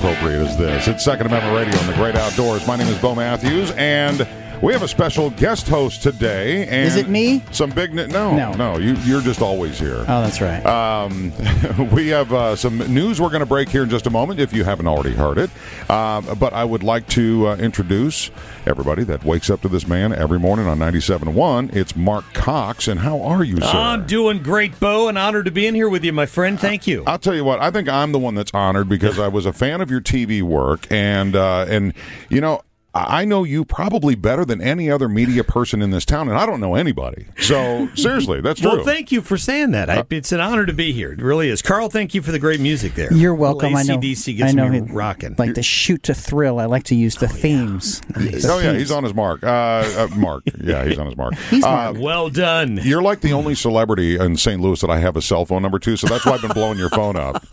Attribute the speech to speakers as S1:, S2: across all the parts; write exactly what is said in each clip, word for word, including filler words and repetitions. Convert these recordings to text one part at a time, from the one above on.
S1: appropriate as this. It's Second Amendment Radio in the Great Outdoors. My name is Bo Matthews, and we have a special guest host today. And
S2: is it me?
S1: Some big no, no, no. You, you're just always here.
S2: Oh, that's right.
S1: Um, we have uh, some news we're going to break here in just a moment, if you haven't already heard it. Uh, but I would like to uh, introduce everybody that wakes up to this man every morning on ninety-seven point one. It's Mark Cox, and how are you, sir?
S3: I'm doing great, Bo, and honored to be in here with you, my friend. Thank you.
S1: I'll tell you what. I think I'm the one that's honored because I was a fan of your T V work, and uh, and you know. I know you probably better than any other media person in this town, and I don't know anybody. So, seriously, that's true.
S3: Well, thank you for saying that. I, it's an honor to be here. It really is. Carl, thank you for the great music there.
S2: You're welcome.
S3: A C D C gets
S2: I know.
S3: me
S2: I know.
S3: rocking.
S2: Like the shoot to thrill, I like to use the oh, themes.
S1: Yeah. The oh, themes. Yeah, he's on his mark. Uh, uh, Mark. Yeah, he's on his mark.
S2: He's
S1: uh,
S3: well done.
S1: You're like the only celebrity in Saint Louis that I have a cell phone number to, so that's why I've been blowing your phone up.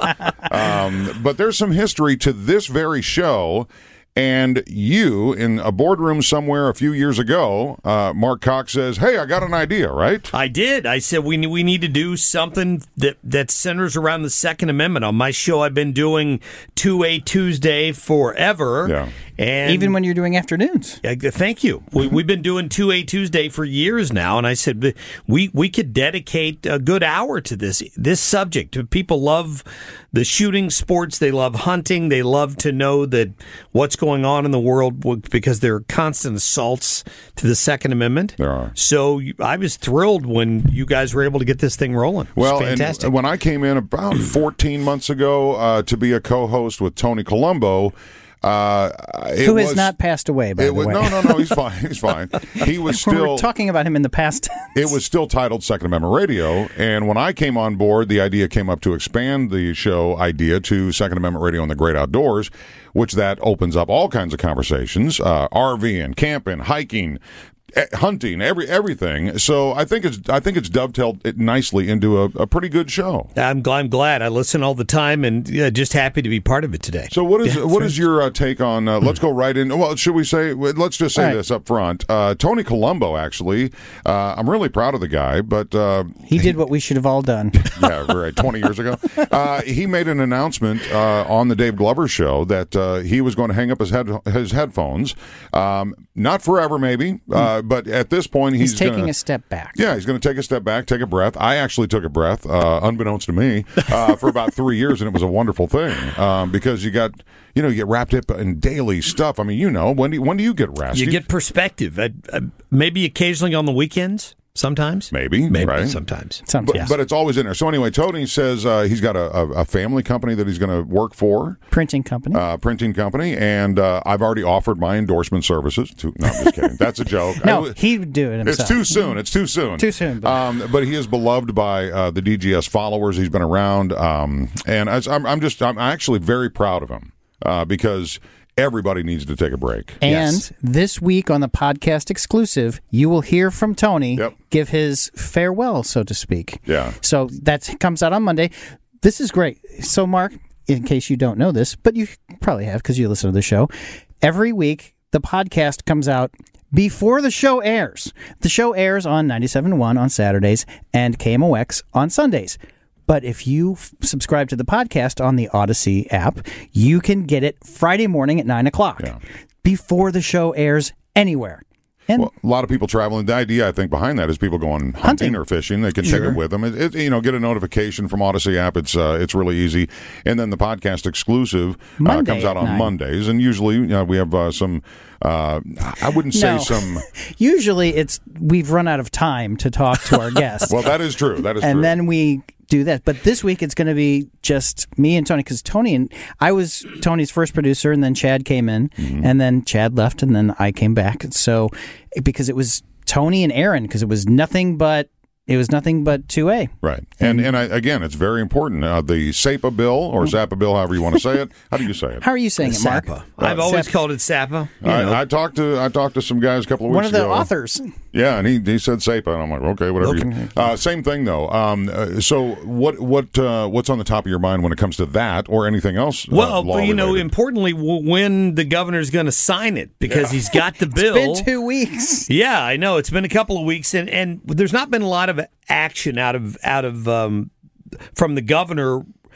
S1: Um, but there's some history to this very show. And you, in a boardroom somewhere a few years ago, uh, Mark Cox says, hey, I got an idea, right?
S3: I did. I said we we need to do something that, that centers around the Second Amendment. On my show, I've been doing two A Tuesday forever.
S1: Yeah.
S2: And even when you're doing afternoons.
S3: Uh, thank you. We, we've been doing two A Tuesday for years now, and I said we we could dedicate a good hour to this this subject. People love the shooting sports. They love hunting. They love to know that what's going on in the world because there are constant assaults to the Second Amendment.
S1: There are.
S3: So I was thrilled when you guys were able to get this thing rolling. It was
S1: well,
S3: fantastic.
S1: And when I came in about fourteen months ago uh, to be a co-host with Tony Colombo, Uh,
S2: Who has
S1: was,
S2: not passed away, by the
S1: was,
S2: way.
S1: No, no, no, he's fine. He's fine. He was still...
S2: We're talking about him in the past.
S1: It was still titled Second Amendment Radio, and when I came on board, the idea came up to expand the show idea to Second Amendment Radio in the Great Outdoors, which that opens up all kinds of conversations, uh, RVing, camping, hiking, hunting, every everything. So I think it's I think it's dovetailed it nicely into a, a pretty good show.
S3: I'm, I'm glad. I listen all the time, and uh, just happy to be part of it today.
S1: So what is
S3: yeah,
S1: what is your uh, take on? Uh, let's go right in. Well, should we say? Let's just say
S2: right.
S1: this up front. Uh, Tony Colombo, actually, uh, I'm really proud of the guy, but uh,
S2: he did what we should have all done.
S1: Yeah, right. twenty years ago, uh, he made an announcement uh, on the Dave Glover show that uh, he was going to hang up his head his headphones, um, not forever, maybe. Uh, But at this point, he's,
S2: he's taking
S1: gonna,
S2: a step back.
S1: Yeah, he's going to take a step back, take a breath. I actually took a breath, uh, unbeknownst to me, uh, for about three years, and it was a wonderful thing um, because you got, you know, you get wrapped up in daily stuff. I mean, you know, when do you, when do you get rest?
S3: You get perspective. I, I, maybe occasionally on the weekends. Sometimes,
S1: maybe,
S3: maybe
S1: right?
S3: Sometimes,
S2: sometimes,
S1: but,
S2: yes.
S1: but it's always in there. So anyway, Tony says uh, he's got a, a, a family company that he's going to work for,
S2: printing company,
S1: uh, printing company, and uh, I've already offered my endorsement services. To, no, I'm just kidding. That's a joke.
S2: no,
S1: I,
S2: he would do it himself.
S1: It's too soon. It's too soon.
S2: Too soon. But,
S1: um, but he is beloved by uh, the D G S followers. He's been around, um, and as, I'm, I'm just I'm actually very proud of him uh, because. Everybody needs to take a break.
S2: And
S1: yes.
S2: This week on the podcast exclusive, you will hear from Tony
S1: yep.
S2: give his farewell, so to speak.
S1: Yeah.
S2: So that comes out on Monday. This is great. So, Mark, in case you don't know this, but you probably have because you listen to the show, every week the podcast comes out before the show airs. The show airs on ninety-seven point one on Saturdays and K M O X on Sundays. But if you f- subscribe to the podcast on the Odyssey app, you can get it Friday morning at nine o'clock
S1: yeah.
S2: before the show airs anywhere. And
S1: well, a lot of people traveling. The idea, I think, behind that is people going hunting,
S2: hunting.
S1: or fishing. They can
S2: sure.
S1: take it with them. It, it, you know, get a notification from Odyssey app. It's uh, it's really easy. And then the podcast exclusive uh, comes out on
S2: nine.
S1: Mondays. And usually, you know, we have uh, some. Uh, I wouldn't say
S2: no.
S1: some.
S2: Usually, it's we've run out of time to talk to our guests.
S1: Well, that is true. That is
S2: and
S1: true.
S2: And then we do that. But this week it's going to be just me and Tony, because Tony and I was Tony's first producer, and then Chad came in, mm-hmm. and then Chad left, and then I came back. So because it was Tony and Aaron, because it was nothing but It was nothing but two A.
S1: Right. And and I, again, it's very important. Uh, the S A P A bill, or ZAPA bill, however you want to say it. How do you say it?
S2: How are you saying it, Mark?
S3: SAPA. I've uh, always
S2: SAPA.
S3: called it SAPA.
S1: I, I talked to I talked to some guys a couple of weeks
S2: One of the
S1: ago.
S2: authors.
S1: Yeah, and he he said S A P A, and I'm like, okay, whatever.
S2: Okay.
S1: You, uh, same thing though. Um, uh, so what what uh, what's on the top of your mind when it comes to that or anything else? Uh,
S3: Well,
S1: law
S3: you know,
S1: related?
S3: importantly, w- when the governor's going to sign it, because
S1: Yeah.
S3: he's got the bill.
S2: It's been two weeks.
S3: Yeah, I know. It's been a couple of weeks, and, and there's not been a lot of action out of out of um, from the governor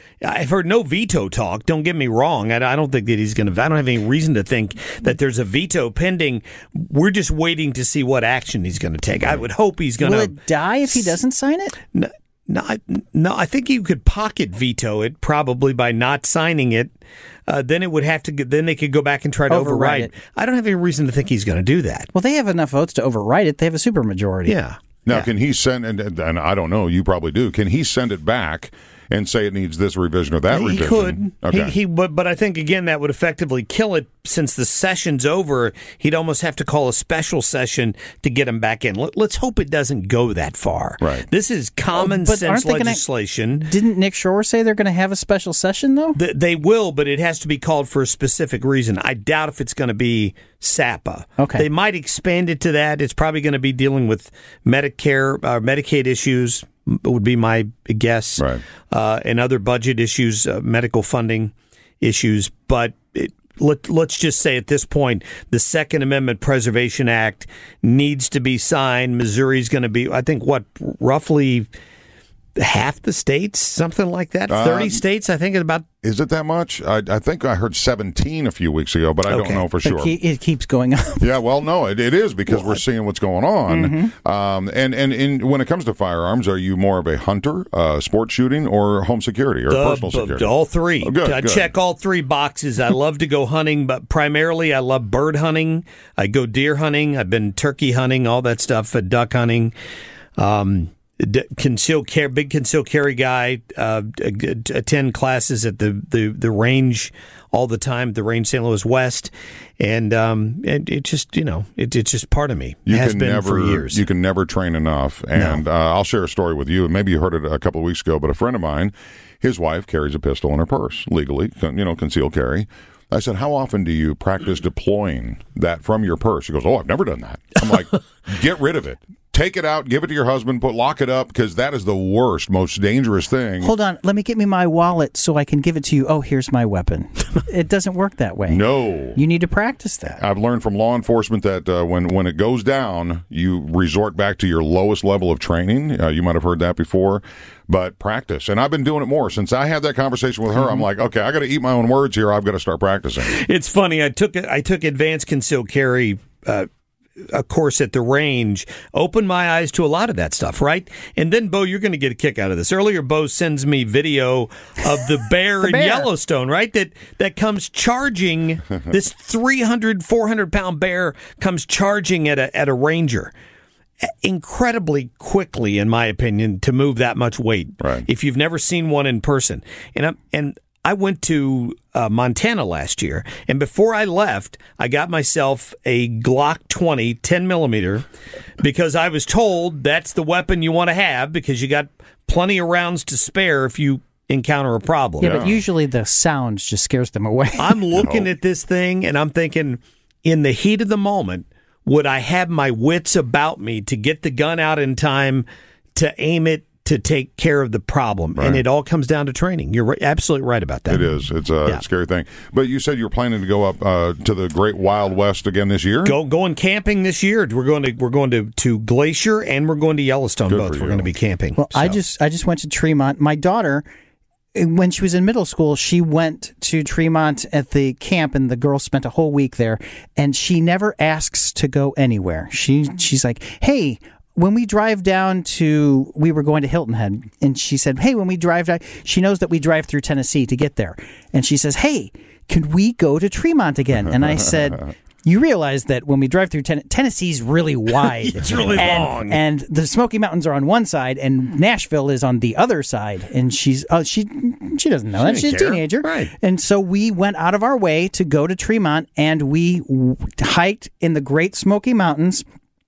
S3: I've heard no veto talk. Don't get me wrong. I, I don't think that he's going to. I don't have any reason to think that there's a veto pending. We're just waiting to see what action he's going to take. I would hope he's going to.
S2: Will it die if he doesn't sign it?
S3: No, no, I, no, I think you could pocket veto it probably by not signing it. Uh, then it would have to. Then they could go back and try to override,
S2: Override
S3: it.
S2: it.
S3: I don't have any reason to think he's going to do that.
S2: Well, they have enough votes to override it. They have a supermajority.
S3: Yeah.
S1: Now,
S3: Yeah.
S1: can he send, and, and I don't know, you probably do, can he send it back and say it needs this revision or that
S3: He
S1: revision?
S3: could.
S1: Okay.
S3: He, he but, but I think, again, that would effectively kill it since the session's over. He'd almost have to call a special session to get him back in. Let, let's hope it doesn't go that far.
S1: Right.
S3: This is common
S2: Oh, but
S3: sense
S2: aren't they gonna-
S3: legislation.
S2: Didn't Nick Shore say they're going to have a special session, though?
S3: Th- They will, but it has to be called for a specific reason. I doubt if it's going to be S A P A.
S2: Okay.
S3: They might expand it to that. It's probably going to be dealing with Medicare, uh, Medicaid issues, m- would be my guess,
S1: Right.
S3: uh, and other budget issues, uh, medical funding issues. But it, let, let's just say at this point, the Second Amendment Preservation Act needs to be signed. Missouri's going to be, I think, what, roughly half the states, something like that? thirty
S1: Uh,
S3: states, I think, it's about.
S1: Is it that much? I, I think I heard seventeen a few weeks ago, but I
S3: Okay.
S1: don't know for
S2: But
S1: sure.
S2: ke- it keeps going up.
S1: Yeah, well, no, it, it is because we're seeing what's going on.
S2: Mm-hmm.
S1: Um, and and in, when it comes to firearms, are you more of a hunter, uh, sports shooting, or home security, or
S3: Uh,
S1: personal
S3: b-
S1: security?
S3: all three.
S1: Oh, good,
S3: I
S1: good.
S3: check all three boxes. I love to go hunting, but primarily I love bird hunting. I go deer hunting. I've been turkey hunting, all that stuff, uh, duck hunting. Um, d- conceal carry, big conceal carry guy. Uh, d- d- attend classes at the, the, the range all the time. The range, Saint Louis West, and um, and it just you know it, it's just part of me.
S1: You
S3: it has
S1: can
S3: been
S1: never,
S3: for years.
S1: You can never train enough. And uh, I'll share a story with you. And maybe you heard it a couple of weeks ago, but a friend of mine, his wife carries a pistol in her purse legally, con- you know, concealed carry. I said, how often do you practice deploying that from your purse? She goes, oh, I've never done that. I'm like, get rid of it. Take it out, give it to your husband, put lock it up, because that is the worst, most dangerous thing.
S2: Hold on. Let me get me my wallet so I can give it to you. Oh, here's my weapon. It doesn't work that way.
S1: No.
S2: You need to practice that.
S1: I've learned from law enforcement that uh, when, when it goes down, you resort back to your lowest level of training. Uh, you might have heard that before, but practice. And I've been doing it more. Since I had that conversation with her, I'm like, okay, I got to eat my own words here. I've got to start practicing.
S3: It's funny. I took I took advanced concealed carry. Uh, a course at the range, opened my eyes to a lot of that stuff, right? And then, Bo, you're going to get a kick out of this. Earlier, Bo sends me video of the bear
S2: The
S3: in
S2: bear.
S3: Yellowstone, right? That that comes charging, this three hundred, four hundred pound bear comes charging at a at a ranger. Incredibly quickly, in my opinion, to move that much weight.
S1: Right.
S3: If you've never seen one in person. And I'm, and I went to uh, Montana last year, and before I left, I got myself a Glock twenty ten millimeter because I was told that's the weapon you want to have because you got plenty of rounds to spare if you encounter a problem.
S2: Yeah, but usually the sound just scares them away.
S3: I'm looking at this thing, and I'm thinking, in the heat of the moment, would I have my wits about me to get the gun out in time to aim it to take care of the problem?
S1: Right.
S3: And it all comes down to training. You're right, absolutely right about that.
S1: It is. It's a
S3: Yeah.
S1: scary thing. But you said you were planning to go up uh, to the Great Wild West again this year?
S3: Go going camping this year. We're going to we're going to, to Glacier and we're going to Yellowstone.
S1: Good
S3: both.
S1: for
S3: We're
S1: you.
S3: going to be camping.
S2: Well, I
S3: So.
S2: just I just went to Tremont. My daughter, when she was in middle school, she went to Tremont at the camp, and the girls spent a whole week there. And she never asks to go anywhere. She she's like, hey. When we drive down to, we were going to Hilton Head, and she said, hey, when we drive down, she knows that we drive through Tennessee to get there. And she says, hey, could we go to Tremont again? And I said, you realize that when we drive through Ten- Tennessee's really wide.
S3: It's really
S2: and,
S3: long.
S2: And the Smoky Mountains are on one side, and Nashville is on the other side. And she's, oh, she she doesn't know that.
S3: doesn't
S2: She's a
S3: care.
S2: teenager.
S3: Right.
S2: And so we went out of our way to go to Tremont, and we w- hiked in the Great Smoky Mountains.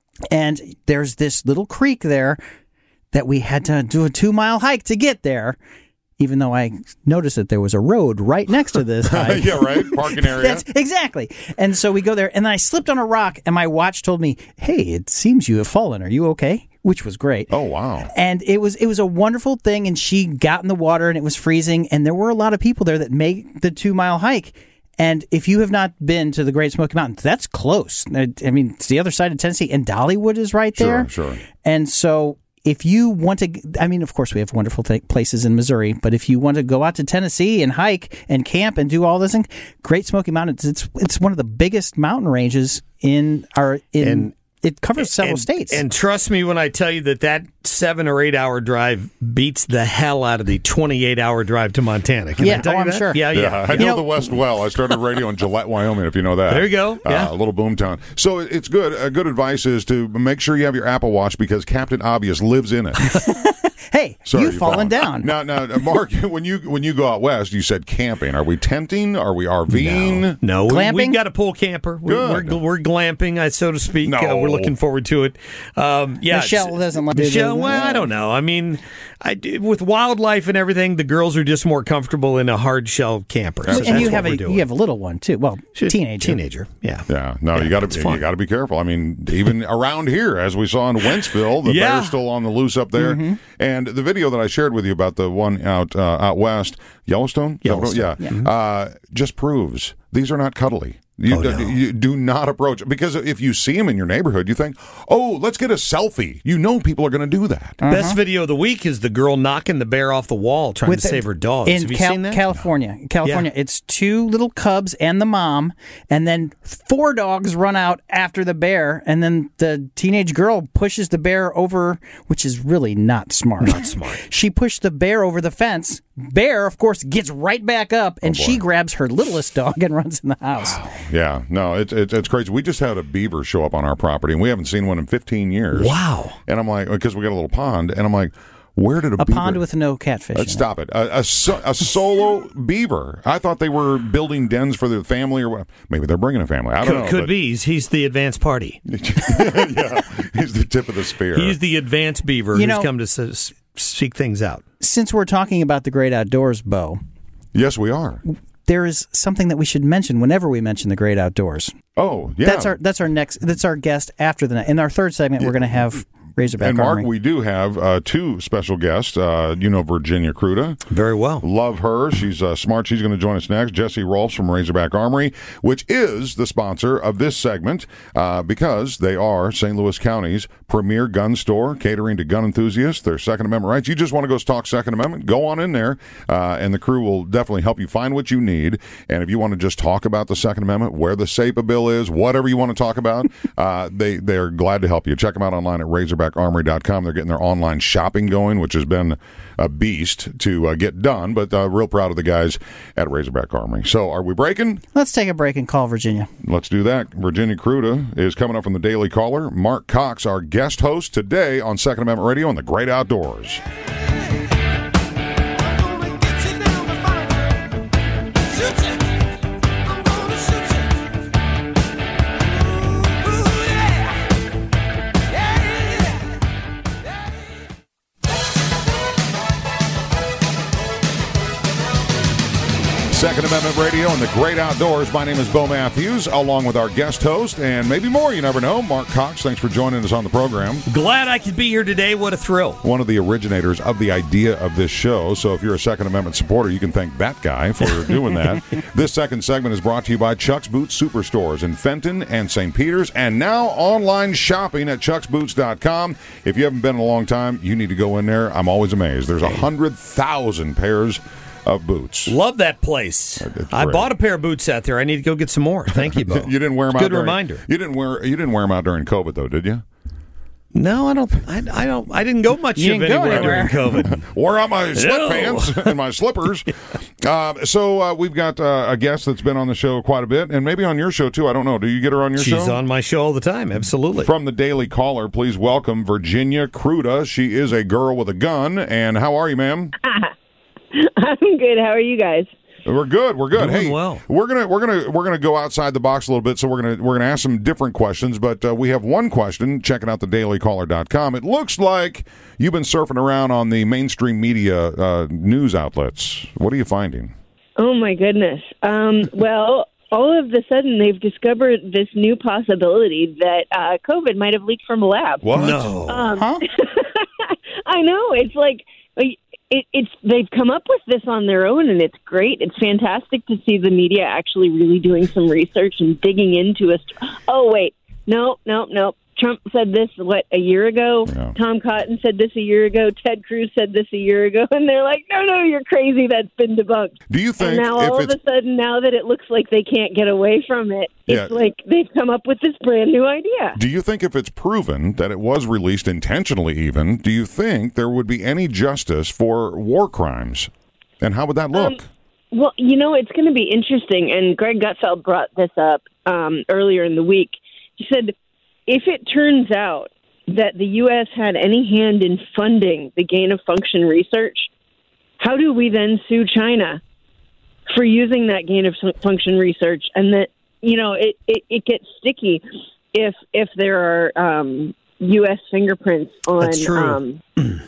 S2: And there's this little creek there that we had to do a two mile hike to get there, even though I noticed that there was a road right next to this hike.
S1: Yeah, right. Parking area.
S2: That's exactly. And so we go there, and then I slipped on a rock, and my watch told me, hey, it seems you have fallen. Are you okay? Which was great.
S1: Oh, wow.
S2: And it was it was a wonderful thing, and she got in the water, and it was freezing, and there were a lot of people there that made the two mile hike. And if you have not been to the Great Smoky Mountains, that's close. I mean, it's the other side of Tennessee, and Dollywood is right there.
S1: Sure, sure.
S2: And so if you want to, I mean, of course, we have wonderful th- places in Missouri, but if you want to go out to Tennessee and hike and camp and do all this thing, Great Smoky Mountains, it's it's one of the biggest mountain ranges in our in.
S3: And,
S2: it covers several
S3: and,
S2: states.
S3: And trust me when I tell you that that seven or eight hour drive beats the hell out of the twenty-eight hour drive to Montana. Can
S2: yeah,
S3: I tell
S2: oh,
S3: you
S2: I'm
S3: that?
S2: sure.
S3: Yeah, yeah.
S1: Yeah, I
S2: You
S1: know,
S2: know-
S1: the West well. I started radio in Gillette, Wyoming, if you know that.
S3: There you go.
S1: Uh,
S3: Yeah.
S1: a little boomtown. So it's good. Uh, good advice is to make sure you have your Apple Watch because Captain Obvious lives in it.
S2: Hey,
S1: Sorry,
S2: you've fallen down.
S1: Now, now, Mark, when you when you go out west, you said camping. Are we tenting? Are we RVing?
S3: No, no we,
S2: Glamping?
S3: we've got a pool camper. We're,
S1: Good.
S3: we're, we're glamping, uh, so to speak.
S1: No.
S3: Uh, we're looking forward to it. Um, yeah,
S2: Michelle
S3: it's-
S2: doesn't like
S3: Michelle,
S2: it.
S3: well, I don't know. I mean, I, with wildlife and everything, the girls are just more comfortable in a hard shell camper. So
S2: and
S3: that's
S2: you
S3: what
S2: have
S3: we're
S2: a
S3: doing.
S2: you have a little one too. Well, teenager.
S3: Teenager, yeah.
S1: Yeah, no,
S3: Yeah,
S1: you got
S3: it's
S1: to
S3: fun.
S1: you got to be careful. I mean, even around here, as we saw in Wentzville, the
S3: Yeah.
S1: bear's still on the loose up there.
S2: Mm-hmm.
S1: And the video that I shared with you about the one out uh, out west, Yellowstone,
S3: Yellowstone.
S1: yeah, Uh, just proves these are not cuddly. You,
S3: Oh,
S1: do,
S3: no.
S1: you do not approach because if you see them in your neighborhood, you think, "Oh, let's get a selfie." You know, people are going to do that.
S3: Best video of the week is the girl knocking the bear off the wall trying
S2: With
S3: to
S2: the-
S3: save her dogs.
S2: in
S3: Have you
S2: Cal-
S3: seen that?
S2: California. California,
S3: Yeah.
S2: it's two little cubs and the mom, and then four dogs run out after the bear, and then the teenage girl pushes the bear over, which is really not smart.
S3: Not smart.
S2: She pushed the bear over the fence. Bear, of course, gets right back up, and she grabs her littlest dog and runs in the house.
S1: Yeah, no, it's it's it's crazy. We just had a beaver show up on our property, and we haven't seen one in fifteen years.
S3: Wow.
S1: And I'm like, because we got a little pond, and I'm like, where did a,
S2: A
S1: beaver?
S2: pond with no catfish.
S1: Let's
S2: in it.
S1: stop it. A, a, so- a solo beaver. I thought they were building dens for their family, or what. Maybe they're bringing a family. I don't
S3: Could,
S1: know.
S3: could
S1: but-
S3: be. He's, he's the advanced party.
S1: yeah, he's the tip of the spear.
S3: He's the advanced beaver
S2: You
S3: who's
S2: know-
S3: come to s- seek things out.
S2: Since we're talking about the great outdoors, Bo,
S1: yes, we are.
S2: there is something that we should mention whenever we mention the great outdoors.
S1: Oh, yeah.
S2: That's our that's our next that's our guest after the in our third segment. We're going to have Razorback
S1: And Mark,
S2: Armory.
S1: we do have uh, two special guests. Uh, you know Virginia Kruta.
S3: Very well.
S1: Love her. She's uh, smart. She's going to join us next. Jesse Rolfs from Razorback Armory, which is the sponsor of this segment uh, because they are Saint Louis County's premier gun store, catering to gun enthusiasts, their Second Amendment rights. You just want to go talk Second Amendment? Go on in there, uh, and the crew will definitely help you find what you need. And if you want to just talk about the Second Amendment, where the SAPA bill is, whatever you want to talk about, uh, they, they're glad to help you. Check them out online at razorback armory dot com. They're getting their online shopping going, which has been a beast to uh, get done, but uh, real proud of the guys at Razorback Armory. So are we breaking?
S2: Let's take a break and call Virginia.
S1: Let's do that. Virginia Kruta is coming up from the Daily Caller. Mark Cox, our guest host today on Second Amendment Radio and the Great Outdoors. Second Amendment Radio and the Great Outdoors. My name is Bo Matthews, along with our guest host, and maybe more, you never know, Mark Cox. Thanks for joining us on the program.
S3: Glad I could be here today. What a thrill.
S1: One of the originators of the idea of this show, so if you're a Second Amendment supporter, you can thank that guy for doing that. This second segment is brought to you by Chuck's Boots Superstores in Fenton and Saint Peters, and now online shopping at chucks boots dot com. If you haven't been in a long time, you need to go in there. I'm always amazed. There's one hundred thousand pairs of boots.
S3: Love that place.
S1: It's
S3: I
S1: great.
S3: bought a pair of boots out there. I need to go get some more. Thank you, Bo.
S1: You didn't wear them
S3: It's a
S1: out
S3: good
S1: during,
S3: reminder.
S1: You didn't wear you didn't wear them out during COVID though, did you?
S3: No, I don't. I, I don't. I didn't go much
S2: You
S3: of
S2: didn't go
S3: anywhere
S2: anywhere.
S3: during COVID.
S1: Wore out my sweatpants and my slippers. Uh, so uh, we've got uh, a guest that's been on the show quite a bit, and maybe on your show too. I don't know. Do you get her on your show?
S3: She's on my show all the time. Absolutely.
S1: From the Daily Caller, please welcome Virginia Kruta. She is a girl with a gun. And how are you, ma'am?
S4: I'm good. How are you guys?
S1: We're good. We're good.
S3: Doing
S1: hey,
S3: well.
S1: we're gonna we're gonna we're gonna go outside the box a little bit. So we're gonna we're gonna ask some different questions. But uh, we have one question. Checking out the daily caller dot com. It looks like you've been surfing around on the mainstream media uh, news outlets. What are you finding?
S4: Oh my goodness. Um, well, all of a sudden they've discovered this new possibility that uh, COVID might have leaked from a lab.
S1: What?
S3: No.
S4: Um,
S2: Huh?
S4: I know. It's like it, it's they've come up with this on their own, and it's great. It's fantastic to see the media actually really doing some research and digging into it. Oh wait, no, no, no. Trump said this, what, a year ago?
S1: Yeah.
S4: Tom Cotton said this a year ago. Ted Cruz said this a year ago. And they're like, no, no, you're crazy. That's been debunked.
S1: Do you think
S4: and now
S1: if
S4: all of
S1: it's,
S4: a sudden, now that it looks like they can't get away from it, it's
S1: Yeah.
S4: like they've come up with this brand new idea.
S1: do you think if it's proven that it was released intentionally even, do you think there would be any justice for war crimes? And how would that look?
S4: Um, well, you know, it's going to be interesting. And Greg Gutfeld brought this up um, earlier in the week. He said, if it turns out that the U S had any hand in funding the gain-of-function research, how do we then sue China for using that gain-of-function research? And that, you know, it, it, it gets sticky if if there are um, U S fingerprints on
S3: That's true.
S4: um,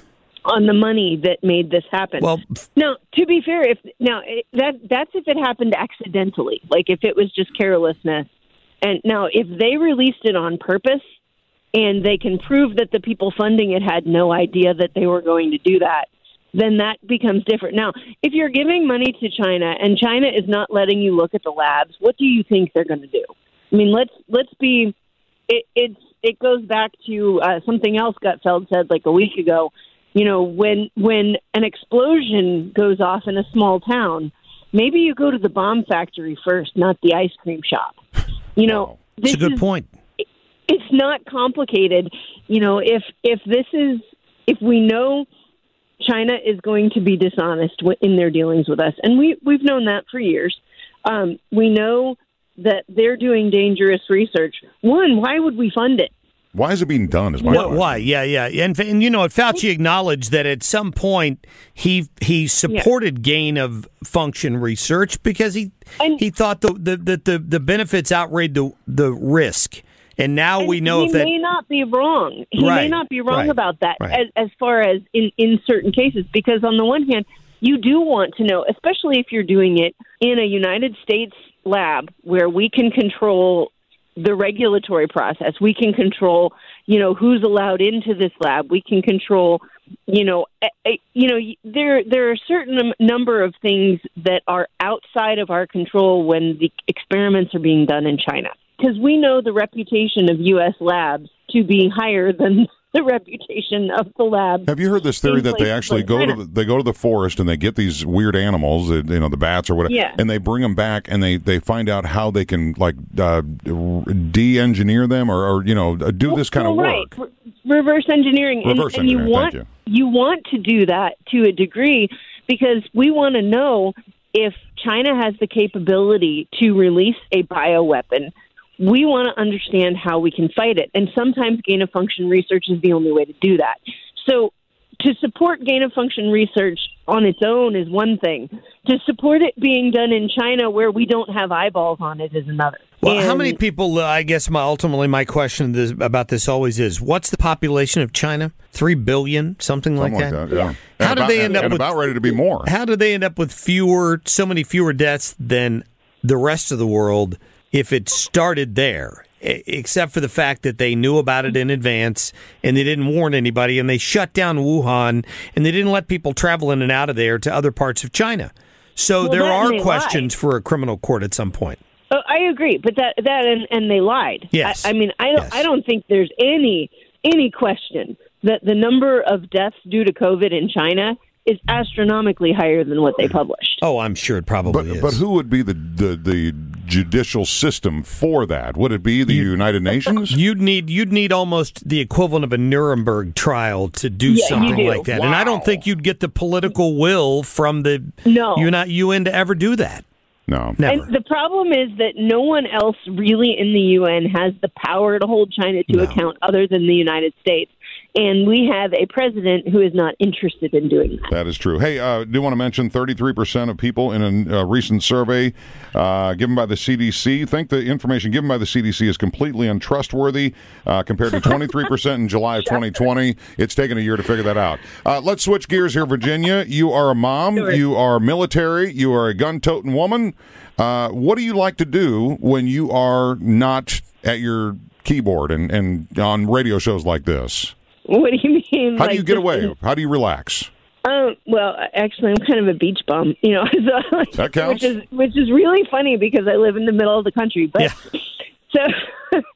S4: on the money that made this happen.
S3: Well,
S4: Now, to be fair, if now it, that that's if it happened accidentally, like if it was just carelessness. And now, if they released it on purpose, and they can prove that the people funding it had no idea that they were going to do that, then that becomes different. Now, if you're giving money to China and China is not letting you look at the labs, what do you think they're going to do? I mean, let's let's be. It, it's it goes back to uh, something else Gutfeld said like a week ago. You know, when when an explosion goes off in a small town, maybe you go to the bomb factory first, not the ice cream shop. You know,
S3: that's a good
S4: is,
S3: point.
S4: It's not complicated. You know, if if this is if we know China is going to be dishonest in their dealings with us, and we we've known that for years. Um, we know that they're doing dangerous research. One, why would we fund it?
S1: Why is it being done? Is my
S3: Why,
S1: question.
S3: why? Yeah, yeah. And, and, you know, Fauci acknowledged that at some point he he supported yeah. gain of function research because he and, he thought the the, the, the, the benefits outweighed the, the risk. And now
S4: and
S3: we know
S4: he
S3: that
S4: may not be wrong. He
S3: right,
S4: may not be wrong
S3: right,
S4: about that
S3: right.
S4: as, as far as in, in certain cases, because on the one hand, you do want to know, especially if you're doing it in a United States lab where we can control the regulatory process. We can control, you know, who's allowed into this lab. We can control, you know, a, a, you know, there there are a certain number of things that are outside of our control when the experiments are being done in China. Because we know the reputation of U S labs to be higher than the reputation of the lab.
S1: Have you heard this theory that they actually go to the, they go to the forest and they get these weird animals, you know, the bats or whatever,
S4: yeah.
S1: and they bring them back and they, they find out how they can like uh, de-engineer them or, or you know do this kind
S4: well,
S1: of
S4: right.
S1: work.
S4: Re- reverse engineering,
S1: reverse
S4: and, and
S1: engineering.
S4: you want
S1: Thank
S4: you. you want to do that to a degree because we want to know if China has the capability to release a bioweapon. We want to understand how we can fight it. And sometimes gain-of-function research is the only way to do that. So to support gain-of-function research on its own is one thing. To support it being done in China where we don't have eyeballs on it is another.
S3: Well,
S4: and,
S3: how many people, uh, I guess my ultimately my question this, about this always is, what's the population of China? Three billion, something,
S1: Something
S3: like
S1: like
S3: that?
S1: that yeah.
S3: How
S1: and
S3: do
S1: about,
S3: they end
S1: and,
S3: up
S1: and
S3: with,
S1: about ready to be more?
S3: How do they end up with fewer, so many fewer deaths than the rest of the world if it started there, except for the fact that they knew about it in advance and they didn't warn anybody and they shut down Wuhan and they didn't let people travel in and out of there to other parts of China? So
S4: well,
S3: there are questions
S4: lied.
S3: for a criminal court at some point.
S4: Oh, I agree, but that that and, and they lied.
S3: Yes.
S4: I, I mean, I don't
S3: yes.
S4: I don't think there's any any question that the number of deaths due to COVID in China is astronomically higher than what they published.
S3: Oh, I'm sure it probably
S1: but,
S3: is.
S1: But who would be the, the the judicial system for that? Would it be the
S3: you,
S1: United Nations?
S3: You'd need you'd need almost the equivalent of a Nuremberg trial to do
S4: yeah,
S3: something like that.
S1: Wow.
S3: And I don't think you'd get the political will from the
S4: no.
S3: U N to ever do that.
S1: No.
S3: Never.
S4: And the problem is that no one else really in the U N has the power to hold China to
S3: No.
S4: account other than the United States. And we have a president who is not interested in doing that.
S1: That is true. Hey, I uh, do want to mention thirty-three percent of people in a uh, recent survey uh, given by the C D C think the information given by the C D C is completely untrustworthy uh, compared to twenty-three percent in July of twenty twenty. It's taken a year to figure that out. Uh, let's switch gears here, Virginia. You are a mom.
S4: Sure.
S1: You are military. You are a gun-toting woman. Uh, what do you like to do when you are not at your keyboard and, and on radio shows like this?
S4: What do you mean?
S1: How
S4: like,
S1: do you get
S4: just-
S1: away? How do you relax?
S4: Um, well, actually, I'm kind of a beach bum, you know, so,
S1: That counts.
S4: which is which is really funny because I live in the middle of the country. But
S3: Yeah.
S4: so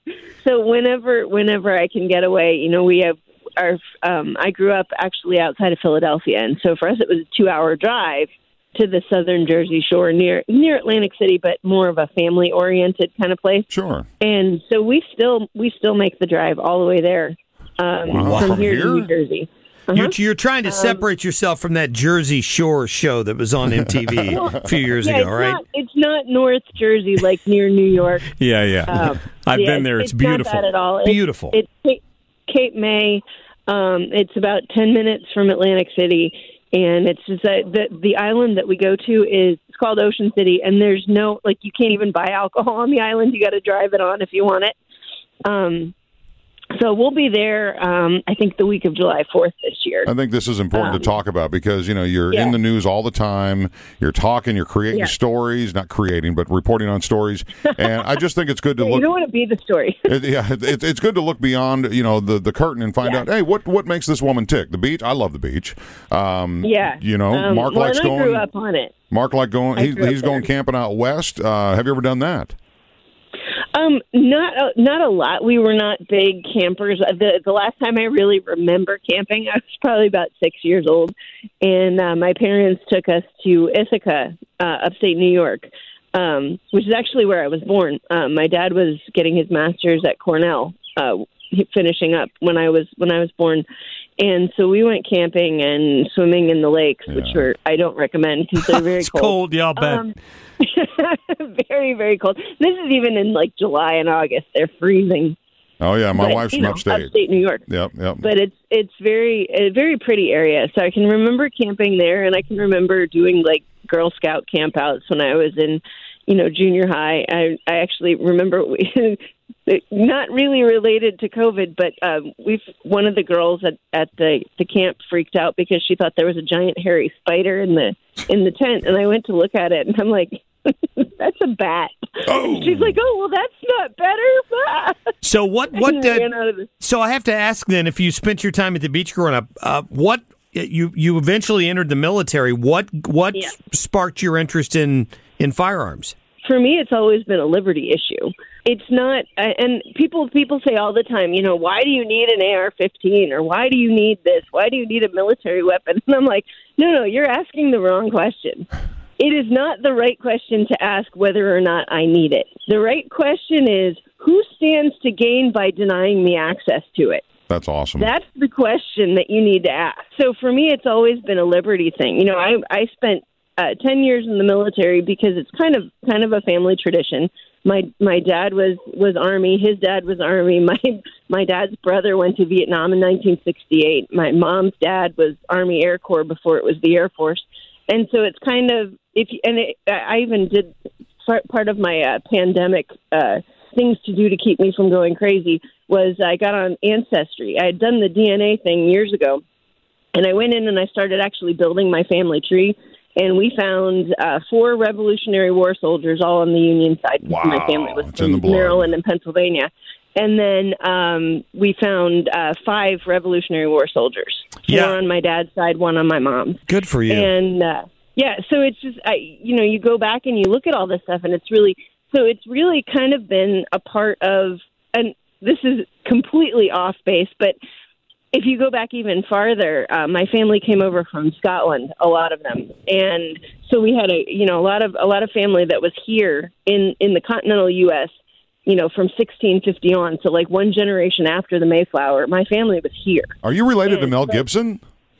S4: so whenever whenever I can get away, you know, we have our. Um, I grew up actually outside of Philadelphia, and so for us it was a two-hour drive to the southern Jersey Shore near near Atlantic City, but more of a family-oriented kind of place.
S1: Sure.
S4: And so we still we still make the drive all the way there um,
S1: Wow.
S4: from here,
S3: Here?
S4: to New Jersey. Uh-huh.
S3: You're, you're trying to separate yourself from that Jersey Shore show that was on M T V a few years
S4: Yeah,
S3: ago,
S4: it's
S3: right?
S4: Not, it's not North Jersey, like near New York.
S5: Yeah, yeah.
S4: Um,
S5: I've
S4: yeah,
S5: been there. It's,
S4: it's
S5: beautiful.
S4: Not bad at all. It's,
S3: Beautiful.
S4: It's Cape, Cape May. Um, it's about ten minutes from Atlantic City, and it's just that the the island that we go to is it's called Ocean City, and there's no like you can't even buy alcohol on the island. You got to drive it on if you want it. Um, so we'll be there. Um, I think the week of July fourth this year.
S1: I think this is important
S4: Um,
S1: to talk about because, you know, you're
S4: yeah.
S1: in the news all the time. You're talking, you're creating
S4: Yeah.
S1: stories, not creating, but reporting on stories. And I just think it's good to
S4: you
S1: look.
S4: don't want to be the story.
S1: It, yeah, it, it's good to look beyond, you know, the, the curtain and find
S4: Yeah.
S1: out, hey, what what makes this woman tick? The beach? I love the beach. Um,
S4: Yeah.
S1: You know,
S4: Um,
S1: Mark
S4: well,
S1: likes
S4: and I
S1: going.
S4: grew up on it.
S1: Mark like going.
S4: I
S1: He's,
S4: grew up
S1: he's going
S4: there.
S1: camping out west. Uh, have you ever done that?
S4: Um, not a, not a lot. We were not big campers. The the last time I really remember camping, I was probably about six years old, and uh, my parents took us to Ithaca, uh, upstate New York, um, which is actually where I was born. Um, my dad was getting his master's at Cornell, uh, finishing up when I was when I was born. And so we went camping and swimming in the lakes, which
S1: Yeah.
S4: were I don't recommend because they're very
S5: It's cold. Yeah, I'll bet.
S4: Um, very, very cold. This is even in like July and August. They're freezing.
S1: Oh yeah, my
S4: But,
S1: wife's
S4: you
S1: from
S4: know,
S1: upstate.
S4: upstate New York.
S1: Yep, yep.
S4: But it's it's very a very pretty area. So I can remember camping there, and I can remember doing like Girl Scout campouts when I was in, you know, junior high. I I actually remember we, not really related to COVID, but um, we've one of the girls at, at the the camp freaked out because she thought there was a giant hairy spider in the in the tent, and I went to look at it, and I'm like, that's a bat.
S1: Oh.
S4: She's like, oh well, that's not better.
S3: So what? What?
S4: And
S3: Uh,
S4: ran out of the-
S3: so I have to ask then, if you spent your time at the beach growing up, uh, what you you eventually entered the military? What what
S4: Yeah.
S3: sparked your interest in in firearms?
S4: For me, it's always been a liberty issue. It's not, uh, and people people say all the time, you know, why do you need an A R fifteen or why do you need this? Why do you need a military weapon? And I'm like, no, no, you're asking the wrong question. It is not the right question to ask whether or not I need it. The right question is, who stands to gain by denying me access to it?
S1: That's awesome.
S4: That's the question that you need to ask. So for me, it's always been a liberty thing. You know, I I spent uh, ten years in the military because it's kind of kind of a family tradition. My my dad was, was Army. His dad was Army. My my dad's brother went to Vietnam in nineteen sixty-eight. My mom's dad was Army Air Corps before it was the Air Force. And so it's kind of if you, and it, I even did part part of my uh, pandemic uh, things to do to keep me from going crazy was I got on Ancestry. I had done the D N A thing years ago, and I went in and I started actually building my family tree. And we found uh, four Revolutionary War soldiers all on the Union side.
S1: Wow,
S4: My family was
S1: it's in the
S4: from
S1: blood.
S4: Maryland and Pennsylvania. And then um, we found uh, five Revolutionary War soldiers. Four
S3: Yeah.
S4: on my dad's side, one on my mom's.
S3: Good for you.
S4: And uh, yeah, so it's just, I, you know, you go back and you look at all this stuff, and it's really, so it's really kind of been a part of, and this is completely off base, but if you go back even farther, uh, my family came over from Scotland, a lot of them, and so we had a, you know, a lot of a lot of family that was here in in the continental U S, you know, from sixteen fifty on. So like one generation after the Mayflower, my family was here.
S1: Are you related to
S4: Yeah,
S1: Mel
S4: but-
S1: Gibson?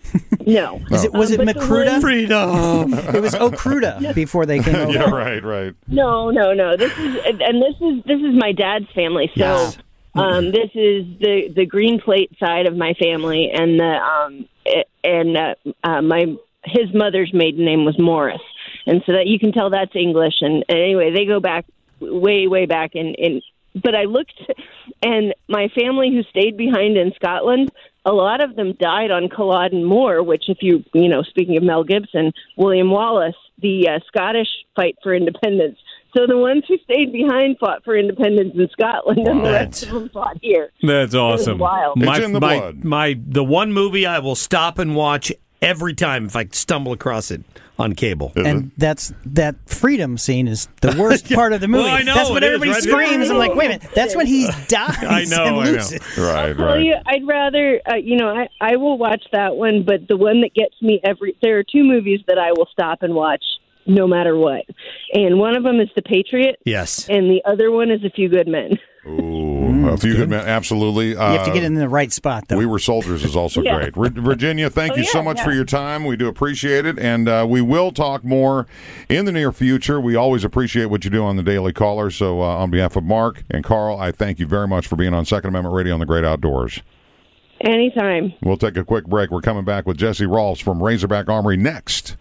S4: No,
S2: Is it, was
S4: Um,
S2: it
S4: but the
S2: Macruda?
S4: one-
S3: Freedom.
S2: It was Ocruda before they came over.
S1: Yeah, right, right.
S4: no, no, no. This is and this is this is my dad's family. So.
S3: Yes.
S4: Um, this is the, the green plate side of my family, and the um, it, and uh, uh, my his mother's maiden name was Morris, and so that you can tell that's English. And, and anyway, they go back way way back. And in, but I looked, and my family who stayed behind in Scotland, a lot of them died on Culloden Moor, which, if you you know, speaking of Mel Gibson, William Wallace, the uh, Scottish fight for independence. So the ones who stayed behind fought for independence in Scotland, and the rest of them fought here.
S5: That's awesome.
S4: wild.
S1: It's
S3: My,
S1: in the
S3: my,
S1: blood.
S3: my the one movie I will stop and watch every time if I stumble across it on cable.
S2: And that's that freedom scene is the worst part of the movie.
S3: Well, I know,
S2: that's when
S3: it is,
S2: everybody
S3: right?
S2: screams. I'm like, wait a minute, that's when he dies.
S3: I know,
S2: and
S3: I know.
S2: loses.
S1: Right,
S4: I'll tell
S1: right.
S4: you, I'd rather, uh, you know, I, I will watch that one, but the one that gets me every, there are two movies that I will stop and watch no matter what. And one of them is The Patriot.
S3: Yes.
S4: And the other one is A Few Good Men.
S1: Ooh, a few good men, absolutely. Uh,
S2: You have to get in the right spot, though.
S1: We Were Soldiers is also
S4: Yeah.
S1: great. Vir- Virginia, thank
S4: Oh,
S1: you
S4: yeah,
S1: so much
S4: yeah.
S1: for your time. We do appreciate it, and uh, we will talk more in the near future. We always appreciate what you do on the Daily Caller. So uh, on behalf of Mark and Carl, I thank you very much for being on Second Amendment Radio on the Great Outdoors.
S4: Anytime.
S1: We'll take a quick break. We're coming back with Jesse Rolfs from Razorback Armory next.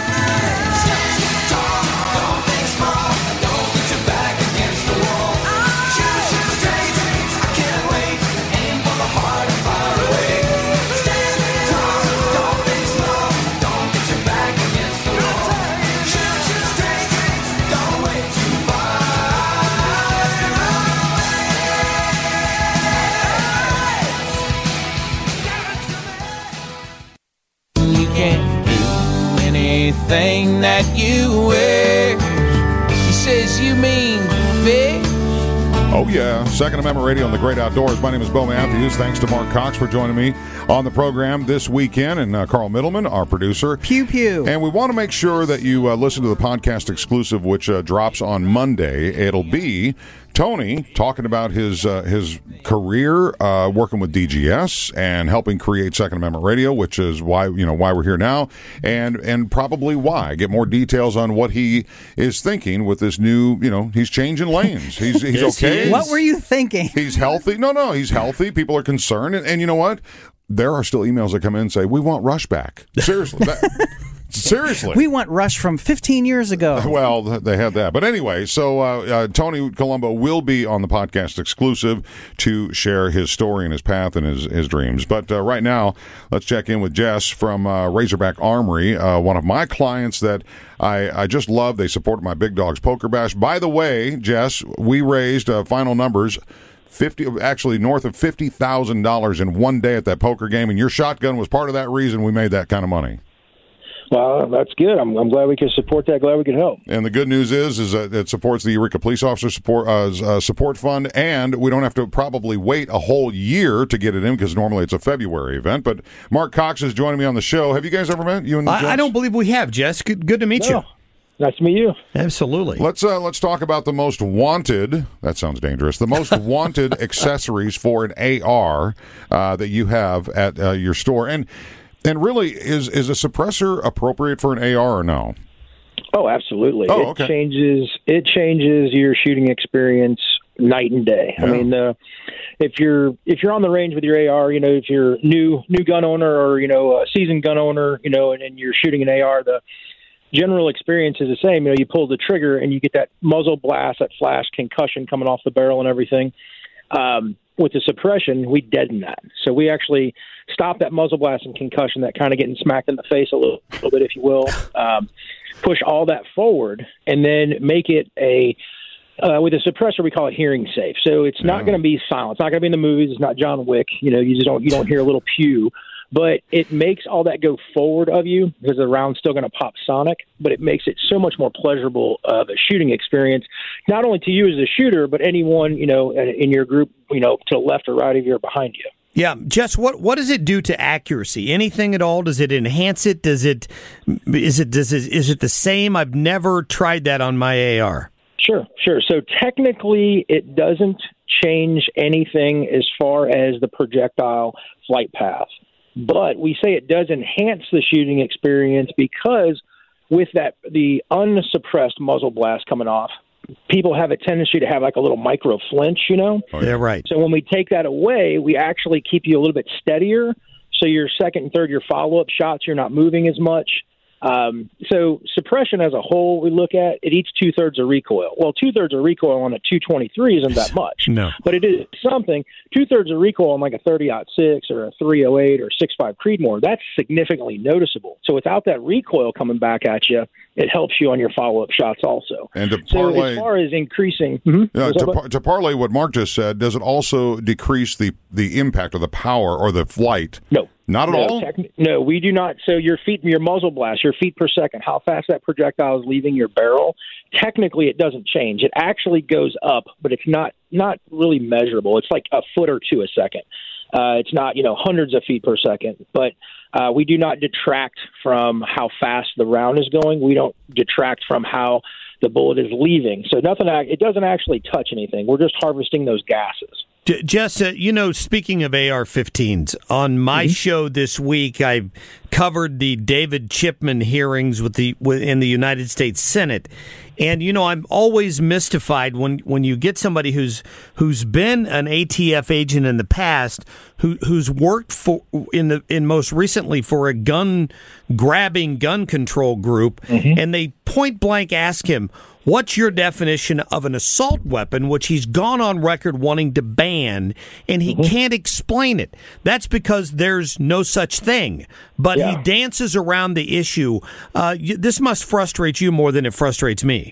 S5: Anything that you wear, he says you mean fish.
S1: Oh, yeah. Second Amendment Radio on the Great Outdoors. My name is Bo Matthews. Thanks to Mark Cox for joining me on the program this weekend, and uh, Carl Middleman, our producer.
S2: Pew, pew.
S1: And we want to make sure that you uh, listen to the podcast exclusive, which uh, drops on Monday. It'll be Tony talking about his uh, his career uh, working with D G S and helping create Second Amendment Radio, which is why you know why we're here now, and and probably why. Get more details on what he is thinking with this new. You know, he's changing lanes. He's he's
S3: Yes, he
S1: okay.
S3: is.
S2: What were you thinking?
S1: He's healthy. No, no, he's healthy. People are concerned, and, and you know what? There are still emails that come in and say we want Rush back. Seriously. That, Seriously.
S2: We want Rush from fifteen years ago.
S1: Well, they had that. But anyway, so uh, uh, Tony Colombo will be on the podcast exclusive to share his story and his path and his, his dreams. But uh, right now, let's check in with Jess from uh, Razorback Armory, uh, one of my clients that I, I just love. They supported my Big Dogs Poker Bash. By the way, Jess, we raised uh, final numbers. Fifty, actually north of fifty thousand dollars in one day at that poker game, and your shotgun was part of that reason we made that kind of money.
S6: Well, that's good. I'm, I'm glad we could support that. Glad we could help.
S1: And the good news is, is that it supports the Eureka Police Officer Support uh, uh, Support Fund, and we don't have to probably wait a whole year to get it in because normally it's a February event. But Mark Cox is joining me on the show. Have you guys ever met? You and
S3: I,
S1: Jess?
S3: I don't believe we have, Jess. Good, good to meet
S6: No.
S3: you.
S6: Nice to meet you.
S3: Absolutely.
S1: Let's uh, let's talk about the most wanted. That sounds dangerous. The most wanted accessories for an A R uh, that you have at uh, your store, and and really is is a suppressor appropriate for an A R or no?
S6: Oh, absolutely.
S1: Oh,
S6: it
S1: okay.
S6: changes. It changes your shooting experience night and day.
S1: Yeah.
S6: I mean, uh, if you're if you're on the range with your A R, you know, if you're new new gun owner or you know a seasoned gun owner, you know, and, and you're shooting an A R, the general experience is the same. You know, you pull the trigger and you get that muzzle blast, that flash concussion coming off the barrel and everything. Um, with the suppression, we deaden that. So we actually stop that muzzle blast and concussion, that kind of getting smacked in the face a little, little bit, if you will. Um, push all that forward and then make it a uh, with a suppressor, we call it hearing safe. So it's not
S1: Yeah.
S6: going to be silent. It's not going to be in the movies. It's not John Wick. You know, you just don't you don't hear a little pew. But it makes all that go forward of you because the round's still going to pop sonic, but it makes it so much more pleasurable of a shooting experience, not only to you as a shooter, but anyone, you know, in your group, you know, to the left or right of you or behind you.
S3: Yeah, Jess, what what does it do to accuracy? Anything at all? Does it enhance it? Does it is it does it is it the same? I've never tried that on my A R.
S6: Sure, sure. So technically, it doesn't change anything as far as the projectile flight path. But we say it does enhance the shooting experience because with that the unsuppressed muzzle blast coming off, people have a tendency to have like a little micro flinch, you know?
S1: Oh, yeah.
S3: Yeah, right.
S6: So when we take that away, we actually keep you a little bit steadier. So your second and third, your follow-up shots, you're not moving as much. Um, so suppression as a whole, we look at, it eats two-thirds of recoil. Well, two-thirds of recoil on a two twenty-three isn't that much.
S3: No.
S6: But it is something. Two-thirds of recoil on like a thirty aught six or a three oh eight or six five Creedmoor, that's significantly noticeable. So without that recoil coming back at you, it helps you on your follow-up shots also.
S1: And to
S6: So
S1: parlay,
S6: as far as increasing... Mhm.
S1: uh,
S6: Was
S1: to,
S6: that what-
S1: par- to parlay what Mark just said, does it also decrease the, the impact or the power or the flight?
S6: No.
S1: Not at
S6: no,
S1: all?
S6: Techn- no, we do not. So your feet, your muzzle blast, your feet per second, how fast that projectile is leaving your barrel, technically it doesn't change. It actually goes up, but it's not not really measurable. It's like a foot or two a second. Uh, it's not, you know, hundreds of feet per second. But uh, we do not detract from how fast the round is going. We don't detract from how the bullet is leaving. So nothing. It doesn't actually touch anything. We're just harvesting those gases.
S3: Jess, uh, you know, speaking of A R fifteens, on my mm-hmm. show this week, I covered the David Chipman hearings with the with, in the United States Senate, and you know, I'm always mystified when, when you get somebody who's who's been an A T F agent in the past, who who's worked for in the in most recently for a gun grabbing gun control group, mm-hmm. and they point blank ask him, what's your definition of an assault weapon, which he's gone on record wanting to ban, and he mm-hmm. can't explain it. That's because there's no such thing. But yeah. he dances around the issue. Uh, this must frustrate you more than it frustrates me.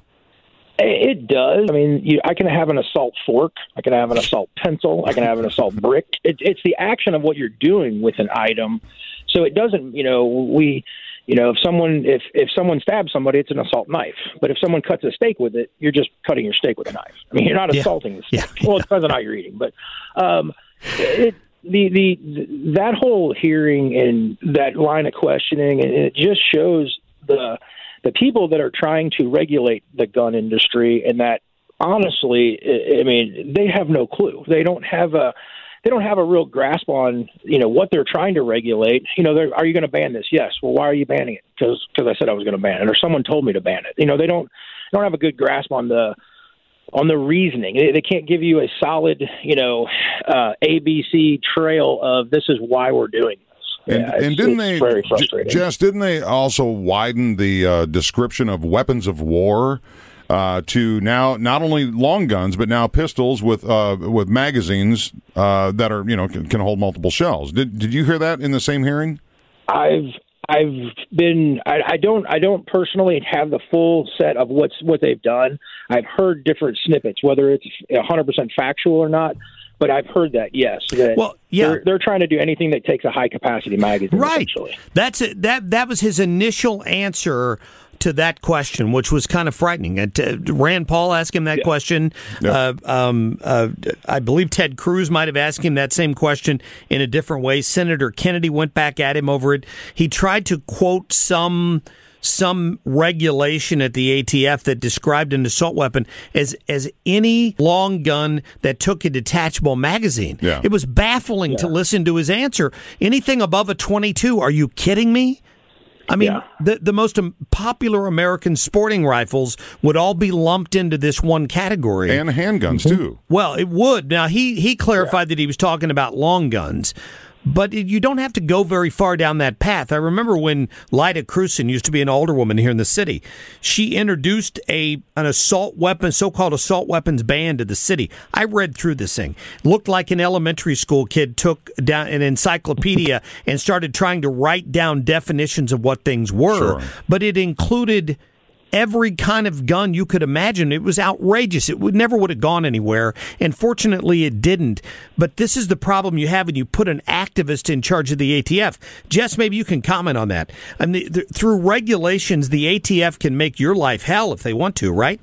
S6: It does. I mean, you, I can have an assault fork. I can have an assault pencil. I can have an assault brick. It, it's the action of what you're doing with an item. So it doesn't, you know, we... You know, if someone if, if someone stabs somebody, it's an assault knife. But if someone cuts a steak with it, you're just cutting your steak with a knife. I mean, you're not assaulting yeah. the steak. Yeah. Well, it depends on how you're eating. But um, it, the the that whole hearing and that line of questioning, and it just shows the the people that are trying to regulate the gun industry, and that honestly, I mean, they have no clue. They don't have a They don't have a real grasp on, you know, what they're trying to regulate. You know, are you going to ban this? Yes. Well, why are you banning it? Because I said I was going to ban it, or someone told me to ban it. You know, they don't they don't have a good grasp on the on the reasoning. They, they can't give you a solid, you know, uh, A B C trail of this is why we're doing this.
S1: And,
S6: yeah,
S1: and
S6: it's,
S1: didn't
S6: it's
S1: they,
S6: very frustrating.
S1: Jess? Didn't they also widen the uh, description of weapons of war? Uh, to now not only long guns but now pistols with uh, with magazines uh, that are you know can, can hold multiple shells. Did did you hear that in the same hearing?
S6: I've I've been I, I don't I don't personally have the full set of what's what they've done. I've heard different snippets, whether it's one hundred percent factual or not. But I've heard that, yes. That
S3: well, yeah.
S6: They're, they're trying to do anything that takes a high-capacity magazine,
S3: right.
S6: essentially.
S3: That's it. That, that was his initial answer to that question, which was kind of frightening. And uh, Rand Paul asked him that yeah. question. Yeah. Uh, um, uh, I believe Ted Cruz might have asked him that same question in a different way. Senator Kennedy went back at him over it. He tried to quote some... some regulation at the A T F that described an assault weapon as as any long gun that took a detachable magazine.
S1: Yeah.
S3: It was baffling yeah. to listen to his answer. Anything above a twenty-two, are you kidding me? I mean, yeah. the, the most popular American sporting rifles would all be lumped into this one category.
S1: And handguns, mm-hmm. too.
S3: Well, it would. Now, he, he clarified yeah. that he was talking about long guns. But you don't have to go very far down that path. I remember when Lyda Cruson used to be an alderwoman here in the city. She introduced a an assault weapon, so-called assault weapons ban to the city. I read through this thing. It looked like an elementary school kid took down an encyclopedia and started trying to write down definitions of what things were.
S1: Sure.
S3: But it included every kind of gun you could imagine. It was outrageous. It would never would have gone anywhere, and fortunately it didn't. But this is the problem you have when you put an activist in charge of the A T F. Jess, maybe you can comment on that. I mean, th- through regulations, the A T F can make your life hell if they want to, right?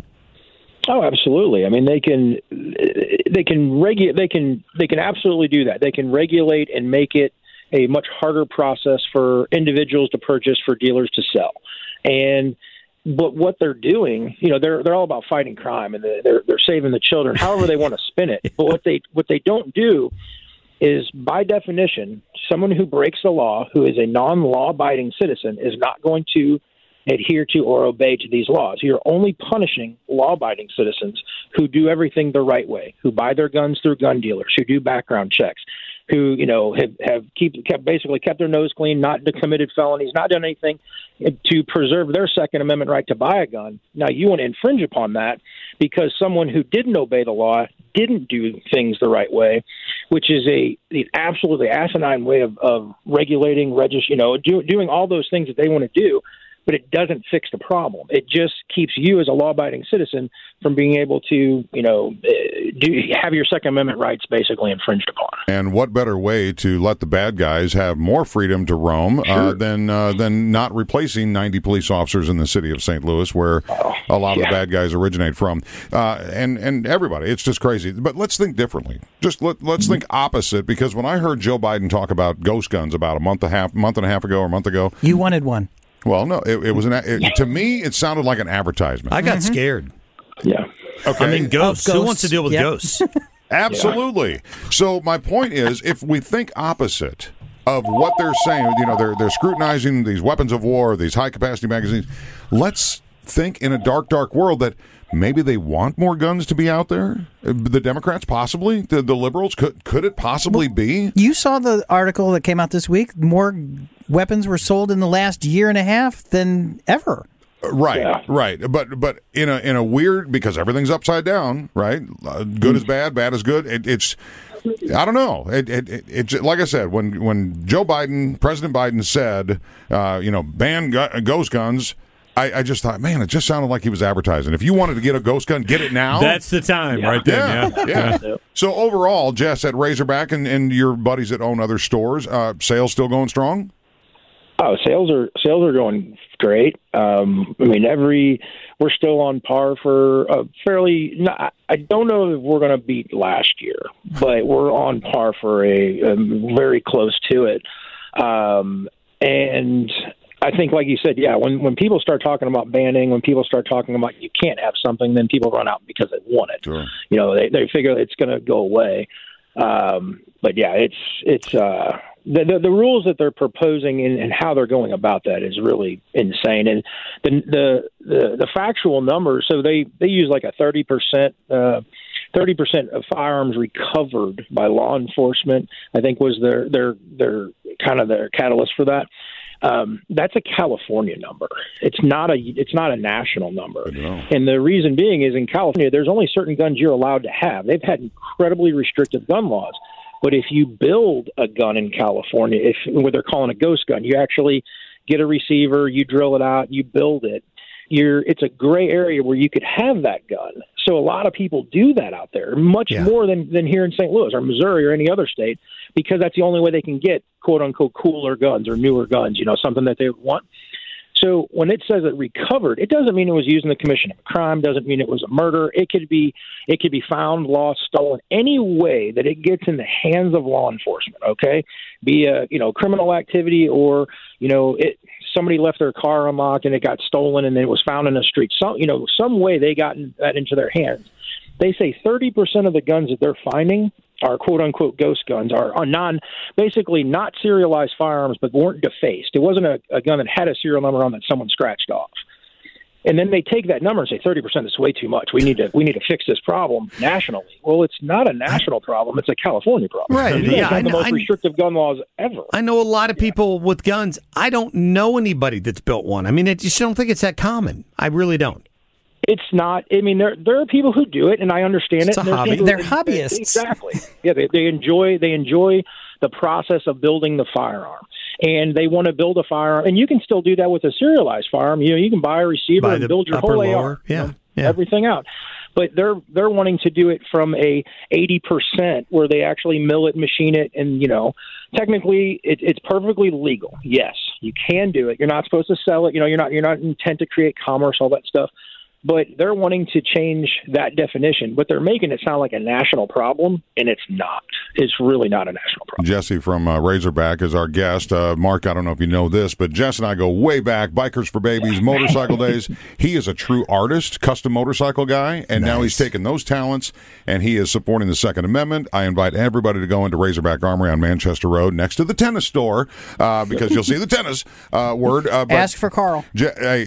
S6: Oh, absolutely. I mean, they can they can regu- they can they can absolutely do that. They can regulate and make it a much harder process for individuals to purchase, for dealers to sell. And But what they're doing, you know, they're they're all about fighting crime, and they're they're saving the children, however they want to spin it. But what they what they don't do is, by definition, someone who breaks the law, who is a non-law-abiding citizen, is not going to adhere to or obey to these laws. You're only punishing law-abiding citizens who do everything the right way, who buy their guns through gun dealers, who do background checks, who, you know, have, have keep, kept basically kept their nose clean, not committed felonies, not done anything to preserve their Second Amendment right to buy a gun. Now, you want to infringe upon that because someone who didn't obey the law didn't do things the right way, which is a an absolutely asinine way of, of regulating, regist- you know, do, doing all those things that they want to do. but it doesn't fix the problem. It just keeps you as a law-abiding citizen from being able to, you know, do have your Second Amendment rights basically infringed upon.
S1: And what better way to let the bad guys have more freedom to roam
S6: Sure.
S1: uh, than uh, than not replacing ninety police officers in the city of Saint Louis, where
S6: Oh,
S1: a lot
S6: yeah.
S1: of the bad guys originate from, uh, and and everybody. It's just crazy. But let's think differently. Just let, let's think opposite. Because when I heard Joe Biden talk about ghost guns about a month and a half, month and a half ago, or a month ago,
S2: You wanted one.
S1: well, no, it, it was an. It, to me, it sounded like an advertisement.
S3: I got scared.
S6: Yeah.
S1: Okay,
S3: I mean, ghosts.
S2: Oh,
S3: Who
S2: ghosts.
S3: wants to deal with
S2: Yep.
S3: ghosts?
S1: absolutely. So my point is, if we think opposite of what they're saying, you know, they're they're scrutinizing these weapons of war, these high capacity magazines. Let's think in a dark, dark world that maybe they want more guns to be out there. The Democrats, possibly the, the liberals. Could could it possibly be?
S2: You saw the article that came out this week. More weapons were sold in the last year and a half than ever.
S1: Right,
S6: Yeah.
S1: right. But but in a in a weird, because everything's upside down, right? Uh, good is bad, bad is good. It, it's I don't know. It, it, it, it like I said, when when Joe Biden, President Biden said, uh, you know, ban gu- ghost guns. I, I just thought, man, it just sounded like he was advertising. If you wanted to get a ghost gun, get it now.
S3: That's the time right there.
S1: yeah,
S3: Yeah.
S1: yeah. So overall, Jess at Razorback and, and your buddies that own other stores, uh, sales still going strong?
S6: Oh, sales are sales are going great. Um, I mean, every we're still on par for a fairly. Not, I don't know if we're going to beat last year, but we're on par for a, a very close to it. Um, and I think, like you said, yeah, when when people start talking about banning, when people start talking about you can't have something, then people run out because they want it.
S1: Sure.
S6: You know, they they figure it's going to go away. Um, but yeah, it's it's. Uh, The, the the rules that they're proposing and, and how they're going about that is really insane. And the the the, the factual numbers, so they, they use like a thirty percent uh, thirty percent of firearms recovered by law enforcement, I think was their their their kind of their catalyst for that. Um, that's a California number. It's not a it's not a national number. And the reason being is in California, there's only certain guns you're allowed to have. They've had incredibly restrictive gun laws. But if you build a gun in California, if what they're calling a ghost gun, you actually get a receiver, you drill it out, you build it. You're, it's a gray area where you could have that gun. So a lot of people do that out there, much
S3: Yeah.
S6: more than, than here in Saint Louis or Missouri or any other state, because that's the only way they can get, quote unquote, cooler guns or newer guns, you know, something that they want. So when it says it recovered, it doesn't mean it was used in the commission of a crime, doesn't mean it was a murder. It could be it could be found, lost, stolen, any way that it gets in the hands of law enforcement, okay? Be a, you know, criminal activity or, you know, it somebody left their car unlocked and it got stolen and it was found in the street. Some, you know, some way they got that into their hands. They say thirty percent of the guns that they're finding are quote-unquote ghost guns, are, are non, basically not serialized firearms, but weren't defaced. It wasn't a, a gun that had a serial number on that someone scratched off. And then they take that number and say thirty percent is way too much. We need to we need to fix this problem nationally. Well, it's not a national problem. It's a California problem.
S3: Right.
S6: You guys
S3: Yeah,
S6: have
S3: I
S6: the
S3: know-
S6: most
S3: I-
S6: restrictive gun laws ever.
S3: I know a lot of people with guns. I don't know anybody that's built one. I mean, I just don't think it's that common. I really don't.
S6: It's not. I mean, there there are people who do it, and I understand
S3: It's
S6: it.
S3: a
S6: and there's
S3: hobby.
S6: people
S2: They're
S6: who-
S2: hobbyists.
S6: Exactly. Yeah, they, they enjoy they enjoy the process of building the firearm, and they want to build a firearm. And you can still do that with a serialized firearm. You know, you can buy a receiver
S3: Buy
S6: and
S3: the
S6: build your
S3: upper,
S6: whole A R.
S3: lower.
S6: you
S3: Yeah,
S6: know,
S3: yeah.
S6: everything out. But they're they're wanting to do it from a eighty percent where they actually mill it, machine it, and you know, technically it, it's perfectly legal. Yes, you can do it. You're not supposed to sell it. You know, you're not you're not intent to create commerce, all that stuff. But they're wanting to change that definition, but they're making it sound like a national problem, and it's not. It's really not a national problem.
S1: Jesse from uh, Razorback is our guest. Uh, Mark, I don't know if you know this, but Jess and I go way back. Bikers for Babies, motorcycle days. He is a true artist, custom motorcycle guy, and now he's taken those talents, and he is supporting the Second Amendment. I invite everybody to go into Razorback Armory on Manchester Road next to the tennis store uh, because you'll see the tennis uh, word. Uh, but
S2: Ask for Carl.
S1: Je- hey,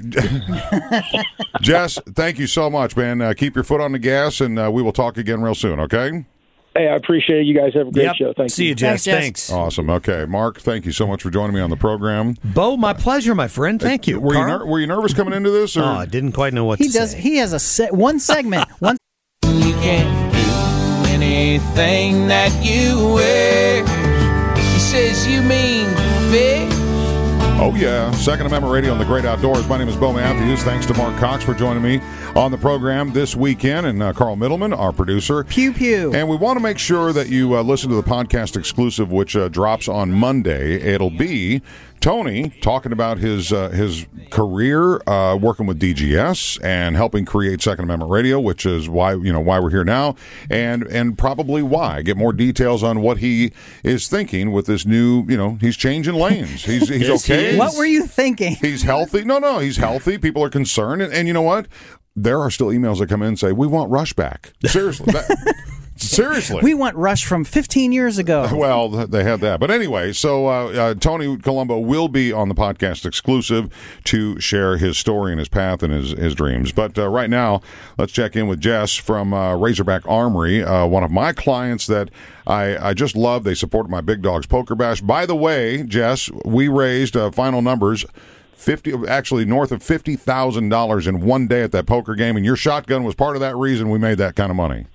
S1: Jess, thank you so much, man. Uh, keep your foot on the gas, and uh, we will talk again real soon, okay?
S6: Hey, I appreciate it. You guys have a great
S3: Yep.
S6: show. Thank
S3: See
S6: you.
S3: you, Jess.
S2: Thanks, Jess.
S3: Thanks.
S1: Awesome. Okay. Mark, thank you so much for joining me on the program.
S3: Bo, my pleasure, my friend. Thank you.
S1: Were you,
S3: Carl?
S1: ner- were you nervous coming into this? Or?
S3: Oh, I didn't quite know what
S2: He
S3: to
S2: does.
S3: say.
S2: He has a se- one segment. One.
S5: You can't do anything that you wish. He says you mean fish.
S1: Oh, yeah. Second Amendment Radio on the Great Outdoors. My name is Bo Matthews. Thanks to Mark Cox for joining me on the program this weekend, and uh, Carl Middleman, our producer.
S2: Pew, pew.
S1: And we want to make sure that you uh, listen to the podcast exclusive, which uh, drops on Monday. It'll be Tony talking about his uh, his career uh, working with D G S and helping create Second Amendment Radio, which is why you know why we're here now, and and probably why. Get more details on what he is thinking with this new. You know, he's changing lanes. He's he's
S3: Yes, he
S1: okay.
S3: is.
S2: What were you thinking?
S1: He's healthy. No, no, he's healthy. People are concerned, and, and you know what? There are still emails that come in and say we want Rush back. Seriously. That, Seriously.
S2: We want Rush from fifteen years ago.
S1: Well, they had that. But anyway, so uh, uh, Tony Colombo will be on the podcast exclusive to share his story and his path and his, his dreams. But uh, right now, let's check in with Jess from uh, Razorback Armory, uh, one of my clients that I, I just love. They supported my Big Dogs Poker Bash. By the way, Jess, we raised uh, final numbers. Fifty, actually north of fifty thousand dollars in one day at that poker game, and your shotgun was part of that reason we made that kind of money.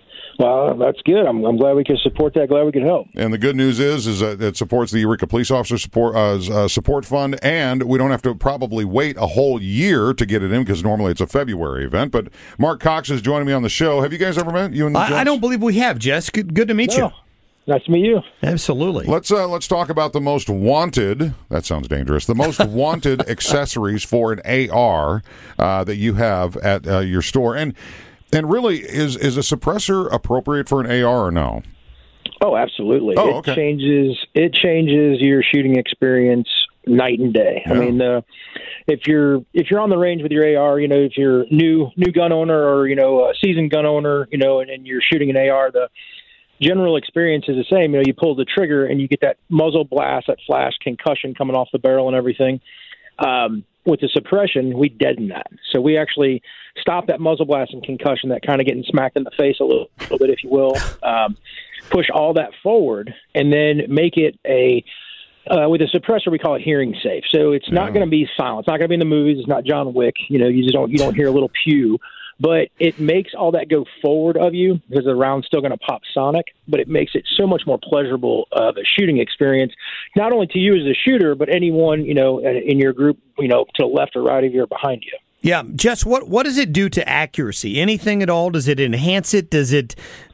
S6: Well, that's good. I'm, I'm glad we could support that. Glad we could help.
S1: And the good news is, is that it supports the Eureka Police Officer Support uh, uh, Support Fund, and we don't have to probably wait a whole year to get it in because normally it's a February event. But Mark Cox is joining me on the show. Have you guys ever met? You and
S3: I, I don't believe we have, Jess. Good, good to meet
S6: No.
S3: you.
S6: Nice to meet you.
S3: Absolutely.
S1: Let's uh, let's talk about the most wanted. That sounds dangerous. The most wanted accessories for an A R uh, that you have at uh, your store, and and really is is a suppressor appropriate for an A R or no?
S6: Oh, absolutely.
S1: Oh,
S6: it
S1: okay.
S6: changes. It changes your shooting experience night and day.
S1: Yeah.
S6: I mean, uh, if you're if you're on the range with your A R, you know, if you're new new gun owner or you know a seasoned gun owner, you know, and, and you're shooting an A R, the general experience is the same. You know, you pull the trigger and you get that muzzle blast, that flash concussion coming off the barrel and everything. Um, with the suppression, we deaden that. So we actually stop that muzzle blast and concussion, that kind of getting smacked in the face a little, little bit, if you will. Um, push all that forward and then make it a uh, with a suppressor, we call it hearing safe. So it's not
S1: Yeah.
S6: going to be silent. It's not going to be in the movies. It's not John Wick. You know, you just don't you don't hear a little pew. But it makes all that go forward of you because the round's still going to pop sonic, but it makes it so much more pleasurable of a shooting experience, not only to you as a shooter, but anyone, you know, in your group, you know, to the left or right of you or behind you.
S3: Yeah, Jess, what what does it do to accuracy? Anything at all? Does it enhance it? Does it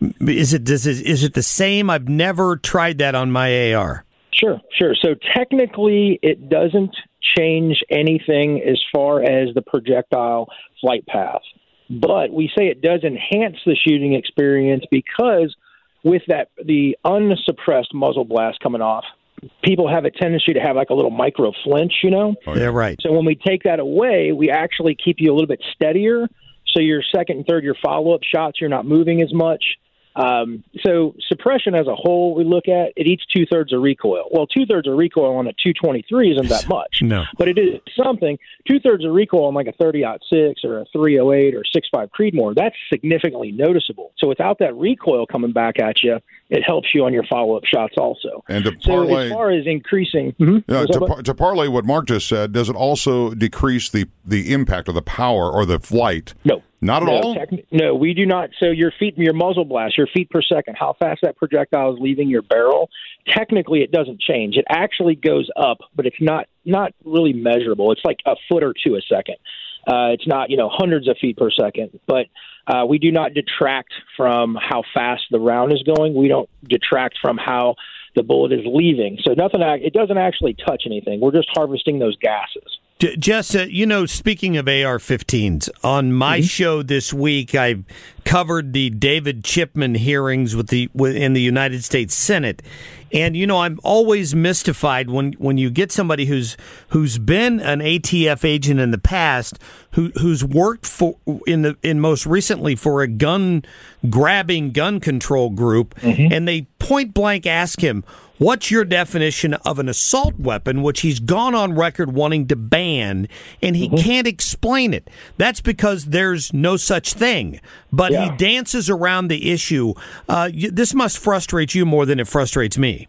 S3: is it does it is it the same? I've never tried that on my A R.
S6: Sure, sure. So technically, it doesn't change anything as far as the projectile flight path. But we say it does enhance the shooting experience because with that the unsuppressed muzzle blast coming off, people have a tendency to have like a little micro flinch, you know?
S1: Oh,
S3: Yeah, right.
S6: So when we take that away, we actually keep you a little bit steadier. So your second and third, your follow-up shots, you're not moving as much. Um, so suppression as a whole, we look at, it eats two-thirds of recoil. Well, two-thirds of recoil on a two twenty-three isn't that much.
S3: No.
S6: But it is something. Two-thirds of recoil on like a thirty aught six or a three oh eight or six five Creedmoor, that's significantly noticeable. So without that recoil coming back at you, it helps you on your follow-up shots also.
S1: And to
S6: So
S1: parlay,
S6: as far as increasing... Mhm.
S1: uh,
S6: What's
S1: to,
S6: up, bud?
S1: par- to parlay what Mark just said, does it also decrease the, the impact or the power or the flight?
S6: No.
S1: Not at
S6: no,
S1: all?
S6: techni- no, we do not. So your feet, your muzzle blast, your feet per second, how fast that projectile is leaving your barrel, technically it doesn't change. It actually goes up, but it's not not really measurable. It's like a foot or two a second. Uh, it's not, you know, hundreds of feet per second. But uh, we do not detract from how fast the round is going. We don't detract from how the bullet is leaving. So nothing. It doesn't actually touch anything. We're just harvesting those gases.
S3: J- Jess, uh, you know, speaking of A R fifteens, on my
S6: Mm-hmm.
S3: show this week, I covered the David Chipman hearings with the with, in the United States Senate, and you know, I'm always mystified when, when you get somebody who's who's been an A T F agent in the past, who who's worked for in the in most recently for a gun grabbing gun control group,
S6: Mm-hmm.
S3: and they point blank ask him, what's your definition of an assault weapon, which he's gone on record wanting to ban, and he can't explain it. That's because there's no such thing. But
S6: Yeah.
S3: he dances around the issue. Uh, you, this must frustrate you more than it frustrates me.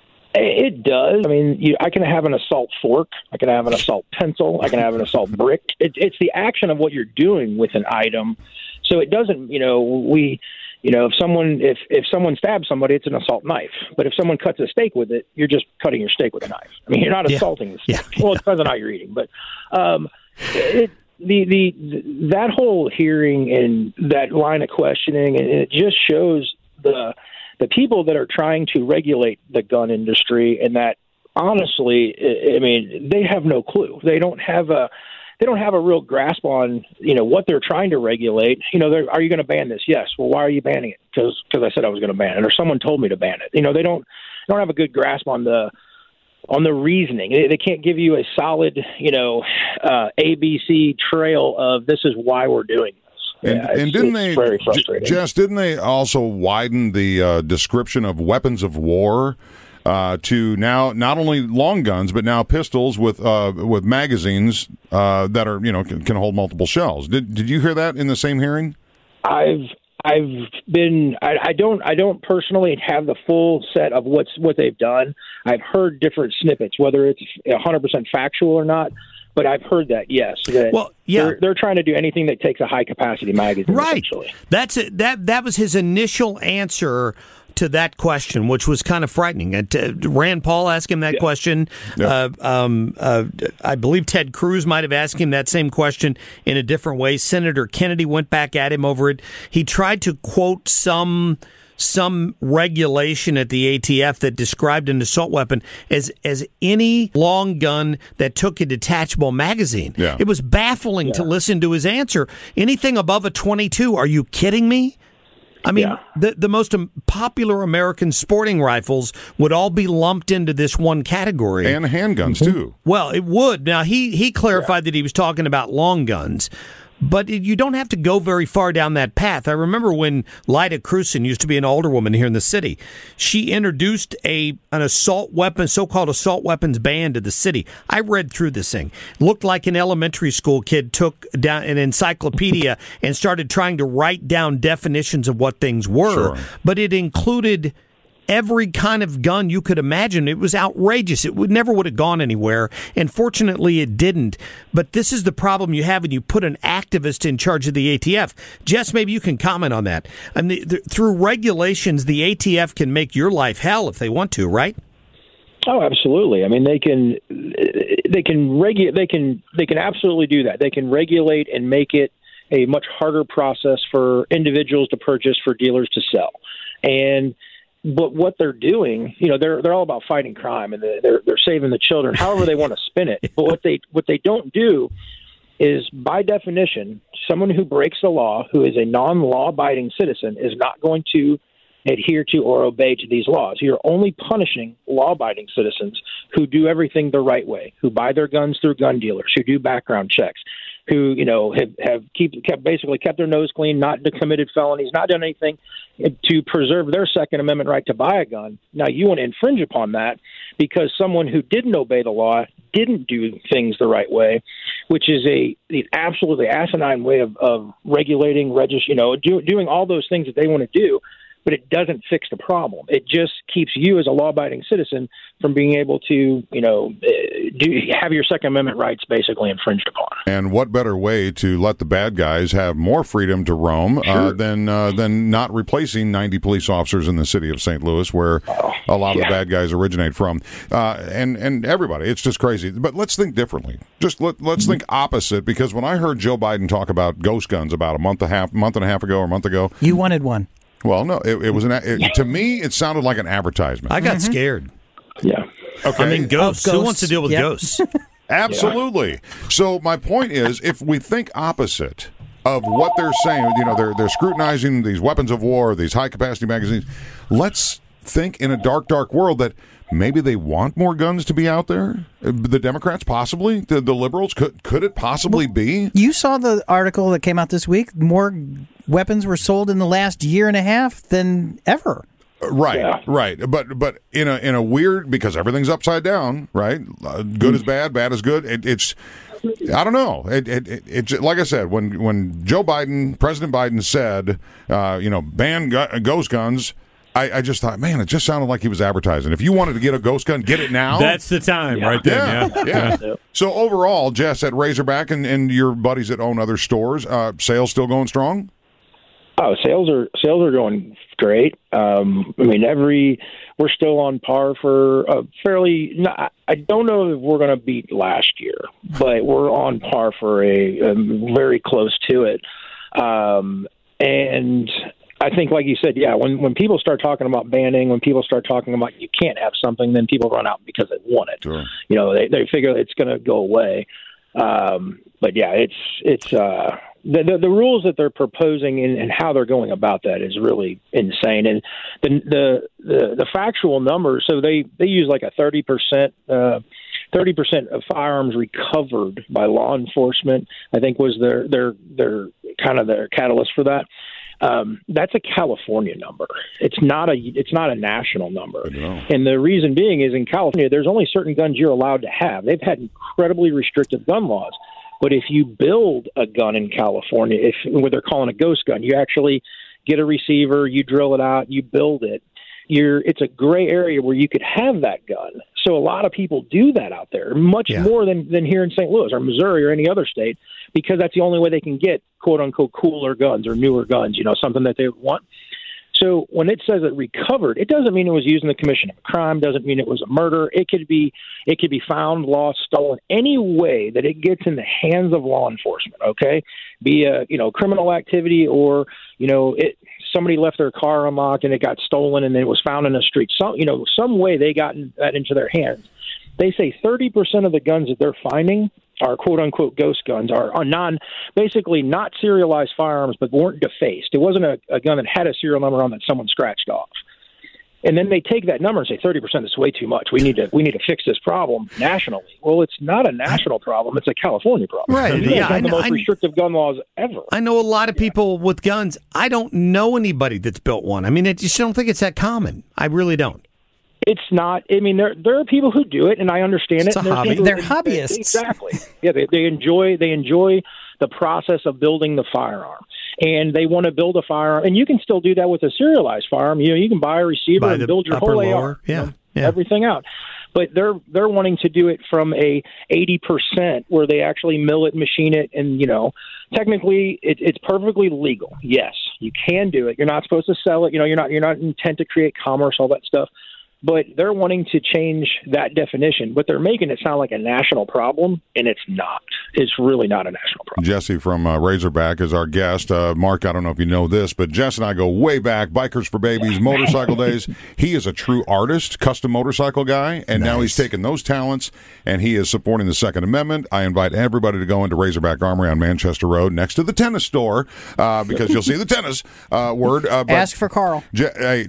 S6: It does. I mean, you, I can have an assault fork. I can have an assault pencil. I can have an assault brick. It, it's the action of what you're doing with an item. So it doesn't, you know, we You know, if someone if if someone stabs somebody, it's an assault knife. But if someone cuts a steak with it, you're just cutting your steak with a knife. I mean, you're not
S3: Yeah.
S6: assaulting the steak.
S3: Yeah.
S6: Well, it depends on how you're eating, but um, it, the the that whole hearing and that line of questioning, and it just shows the the people that are trying to regulate the gun industry, and that honestly, I mean, they have no clue. They don't have a They don't have a real grasp on, you know, what they're trying to regulate. You know, are you going to ban this? Yes. Well, why are you banning it? Because I said I was going to ban it, or someone told me to ban it. You know, they don't they don't have a good grasp on the on the reasoning. They, they can't give you a solid, you know, uh, A B C trail of this is why we're doing this.
S1: And,
S6: Yeah,
S1: and
S6: it's-
S1: didn't
S6: it's
S1: they,
S6: very frustrating.
S1: J- Jess, didn't they also widen the uh, description of weapons of war uh, to now not only long guns, but now pistols with uh, with magazines uh, that are, you know, can, can hold multiple shells? Did Did you hear that in the same hearing?
S6: I've I've been I, I don't I don't personally have the full set of what's what they've done. I've heard different snippets, whether it's one hundred percent factual or not. But I've heard that, yes. That
S3: Well, yeah.
S6: they're, they're trying to do anything that takes a high capacity magazine.
S3: Right.
S6: Essentially.
S3: That's it. That that was his initial answer to that question, which was kind of frightening. And uh, Rand Paul asked him that
S6: Yeah.
S3: question.
S1: Yeah.
S3: Uh, um, uh, I believe Ted Cruz might have asked him that same question in a different way. Senator Kennedy went back at him over it. He tried to quote some some regulation at the A T F that described an assault weapon as as any long gun that took a detachable magazine.
S1: Yeah.
S3: It was baffling to listen to his answer. Anything above a twenty-two, are you kidding me? I mean,
S6: Yeah.
S3: the the most um, popular American sporting rifles would all be lumped into this one category.
S1: And handguns, too.
S3: Well, it would. Now, he, he clarified that he was talking about long guns, but it, you don't have to go very far down that path. I remember when Lyda Cruson used to be an alderwoman here in the city. She introduced a an assault weapon, so-called assault weapons ban to the city. I read through this thing. Looked like an elementary school kid took down an encyclopedia and started trying to write down definitions of what things were.
S1: Sure.
S3: But it included every kind of gun you could imagine. It was outrageous. It would never would have gone anywhere, and fortunately it didn't. But this is the problem you have when you put an activist in charge of the A T F. Jess, maybe you can comment on that. I mean, th- through regulations, the A T F can make your life hell if they want to, right?
S6: Oh, absolutely. I mean, they can they can regu- they can they can absolutely do that. They can regulate and make it a much harder process for individuals to purchase, for dealers to sell. And but what they're doing, you know, they're they're all about fighting crime, and they're they're saving the children, however they want to spin it. But what they what they don't do is, by definition, someone who breaks the law, who is a non-law-abiding citizen, is not going to adhere to or obey to these laws. You're only punishing law-abiding citizens who do everything the right way, who buy their guns through gun dealers, who do background checks, who, you know, have, have keep, kept basically kept their nose clean, not committed felonies, not done anything to preserve their Second Amendment right to buy a gun. Now, you want to infringe upon that because someone who didn't obey the law didn't do things the right way, which is a an absolutely asinine way of, of regulating, regist- you know, do, doing all those things that they want to do. But it doesn't fix the problem. It just keeps you as a law-abiding citizen from being able to, you know, do have your Second Amendment rights basically infringed upon.
S1: And what better way to let the bad guys have more freedom to roam uh,
S6: Sure.
S1: than uh, than not replacing ninety police officers in the city of Saint Louis, where a lot of
S6: yeah.
S1: the bad guys originate from, uh, and and everybody. It's just crazy. But let's think differently. Just let, let's think opposite. Because when I heard Joe Biden talk about ghost guns about a month and a half, month and a half ago, or a month ago,
S2: You wanted one.
S1: well, no, it, it was an. It, to me, it sounded like an advertisement.
S3: I got scared.
S6: Yeah.
S1: Okay,
S3: I mean, ghosts.
S2: Oh,
S3: Who
S2: ghosts.
S3: wants to deal with
S2: Yep.
S3: ghosts?
S1: absolutely. So my point is, if we think opposite of what they're saying, you know, they're they're scrutinizing these weapons of war, these high capacity magazines. Let's think in a dark, dark world that maybe they want more guns to be out there. The Democrats, possibly the, the liberals. Could could it possibly be?
S2: You saw the article that came out this week. More weapons were sold in the last year and a half than ever.
S1: Right,
S6: Yeah.
S1: right. But but in a in a weird, because everything's upside down, right? Uh, good is bad, bad is good. It, it's I don't know. It, it, it, it like I said, when when Joe Biden, President Biden said, uh, you know, ban gu- ghost guns. I, I just thought, man, it just sounded like he was advertising. If you wanted to get a ghost gun, get it now.
S3: That's the time, right there.
S1: yeah,
S3: Yeah.
S1: yeah. So overall, Jess, at Razorback and, and your buddies that own other stores, uh, sales still going strong?
S6: Oh, sales are sales are going great. Um, I mean, every we're still on par for a fairly. Not, I don't know if we're going to beat last year, but we're on par for a, a very close to it. Um, and I think, like you said, yeah, when when people start talking about banning, when people start talking about you can't have something, then people run out because they want it.
S1: Sure.
S6: You know, they they figure it's going to go away. Um, but yeah, it's it's. Uh, The, the the rules that they're proposing and, and how they're going about that is really insane. And the the the, the factual numbers, so they, they use like a thirty percent uh, thirty percent of firearms recovered by law enforcement, I think was their their their kind of their catalyst for that. Um, that's a California number. It's not a it's not a national number. And the reason being is in California, there's only certain guns you're allowed to have. They've had incredibly restrictive gun laws. But if you build a gun in California, if what they're calling a ghost gun, you actually get a receiver, you drill it out, you build it. You're, it's a gray area where you could have that gun. So a lot of people do that out there, much
S3: Yeah.
S6: more than, than here in Saint Louis or Missouri or any other state, because that's the only way they can get quote unquote cooler guns or newer guns, you know, something that they want. So when it says it recovered, it doesn't mean it was used in the commission of a crime, doesn't mean it was a murder. It could be it could be found, lost, stolen, any way that it gets in the hands of law enforcement, okay? Be a, you know, criminal activity or, you know, it somebody left their car unlocked and it got stolen and it was found in the street. Some, you know, some way they got that into their hands. They say thirty percent of the guns that they're finding are quote-unquote ghost guns, are, are non, basically not serialized firearms, but weren't defaced. It wasn't a, a gun that had a serial number on that someone scratched off. And then they take that number and say thirty percent is way too much. We need to we need to fix this problem nationally. Well, it's not a national problem. It's a California problem.
S3: Right.
S6: You guys
S3: Yeah,
S6: have
S3: I
S6: the
S3: know-
S6: most
S3: I-
S6: restrictive gun laws ever.
S3: I know a lot of people with guns. I don't know anybody that's built one. I mean, I just don't think it's that common. I really don't.
S6: It's not. I mean, there there are people who do it, and I understand
S3: It's
S6: it.
S3: a
S6: and there's
S3: hobby.
S6: people
S2: They're
S6: who-
S2: hobbyists.
S6: Exactly. Yeah, they, they enjoy they enjoy the process of building the firearm, and they want to build a firearm. And you can still do that with a serialized firearm. You know, you can buy a receiver
S3: Buy
S6: and
S3: the
S6: build your
S3: upper,
S6: whole A R.
S3: lower.
S6: you
S3: Yeah,
S6: know,
S3: yeah.
S6: everything out. But they're they're wanting to do it from a eighty percent where they actually mill it, machine it, and you know, technically it, it's perfectly legal. Yes, you can do it. You're not supposed to sell it. You know, you're not you're not intent to create commerce, all that stuff. But they're wanting to change that definition, but they're making it sound like a national problem, and it's not. It's really not a national problem.
S1: Jesse from uh, Razorback is our guest. Uh, Mark, I don't know if you know this, but Jess and I go way back, Bikers for Babies, motorcycle days. He is a true artist, custom motorcycle guy, and now he's taken those talents, and he is supporting the Second Amendment. I invite everybody to go into Razorback Armory on Manchester Road next to the tennis store uh, because you'll see the tennis uh, word. Uh, but
S2: Ask for Carl.
S1: Je- hey,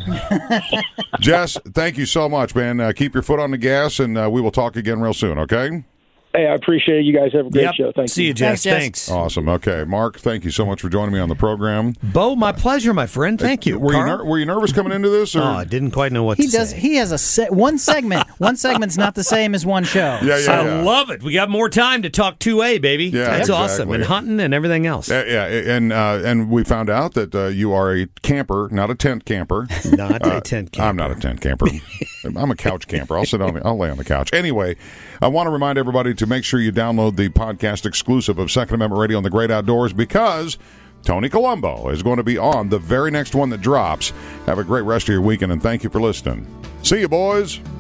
S1: Jess, thank you so much, man. Uh, keep your foot on the gas, and uh, we will talk again real soon, okay?
S6: Hey, I appreciate it. You guys have a great
S3: Yep.
S6: show. Thank
S3: See you,
S6: you.
S3: Jess.
S2: Thanks,
S3: Thanks.
S2: Jess.
S1: Awesome. Okay. Mark, thank you so much for joining me on the program.
S3: Bo, my pleasure, my friend. Thank you.
S1: Were you,
S3: Carl?
S1: ner- were you nervous coming into this? Or?
S3: Oh, I didn't quite know what
S2: He
S3: to
S2: does.
S3: say.
S2: He has a se- one segment. One segment's not the same as one show.
S1: Yeah, yeah,
S3: I
S1: yeah.
S3: love it. We got more time to talk two A, baby.
S1: Yeah,
S3: That's awesome.
S1: exactly.
S3: And hunting and everything else.
S1: Uh, yeah, and uh, and we found out that uh, you are a camper, not a tent camper.
S3: Not a tent camper.
S1: I'm not a tent camper. I'm a couch camper. I'll sit on. The, I'll lay on the couch. Anyway, I want to remind everybody to make sure you download the podcast exclusive of Second Amendment Radio on the Great Outdoors because Tony Colombo is going to be on the very next one that drops. Have a great rest of your weekend, and thank you for listening. See you, boys.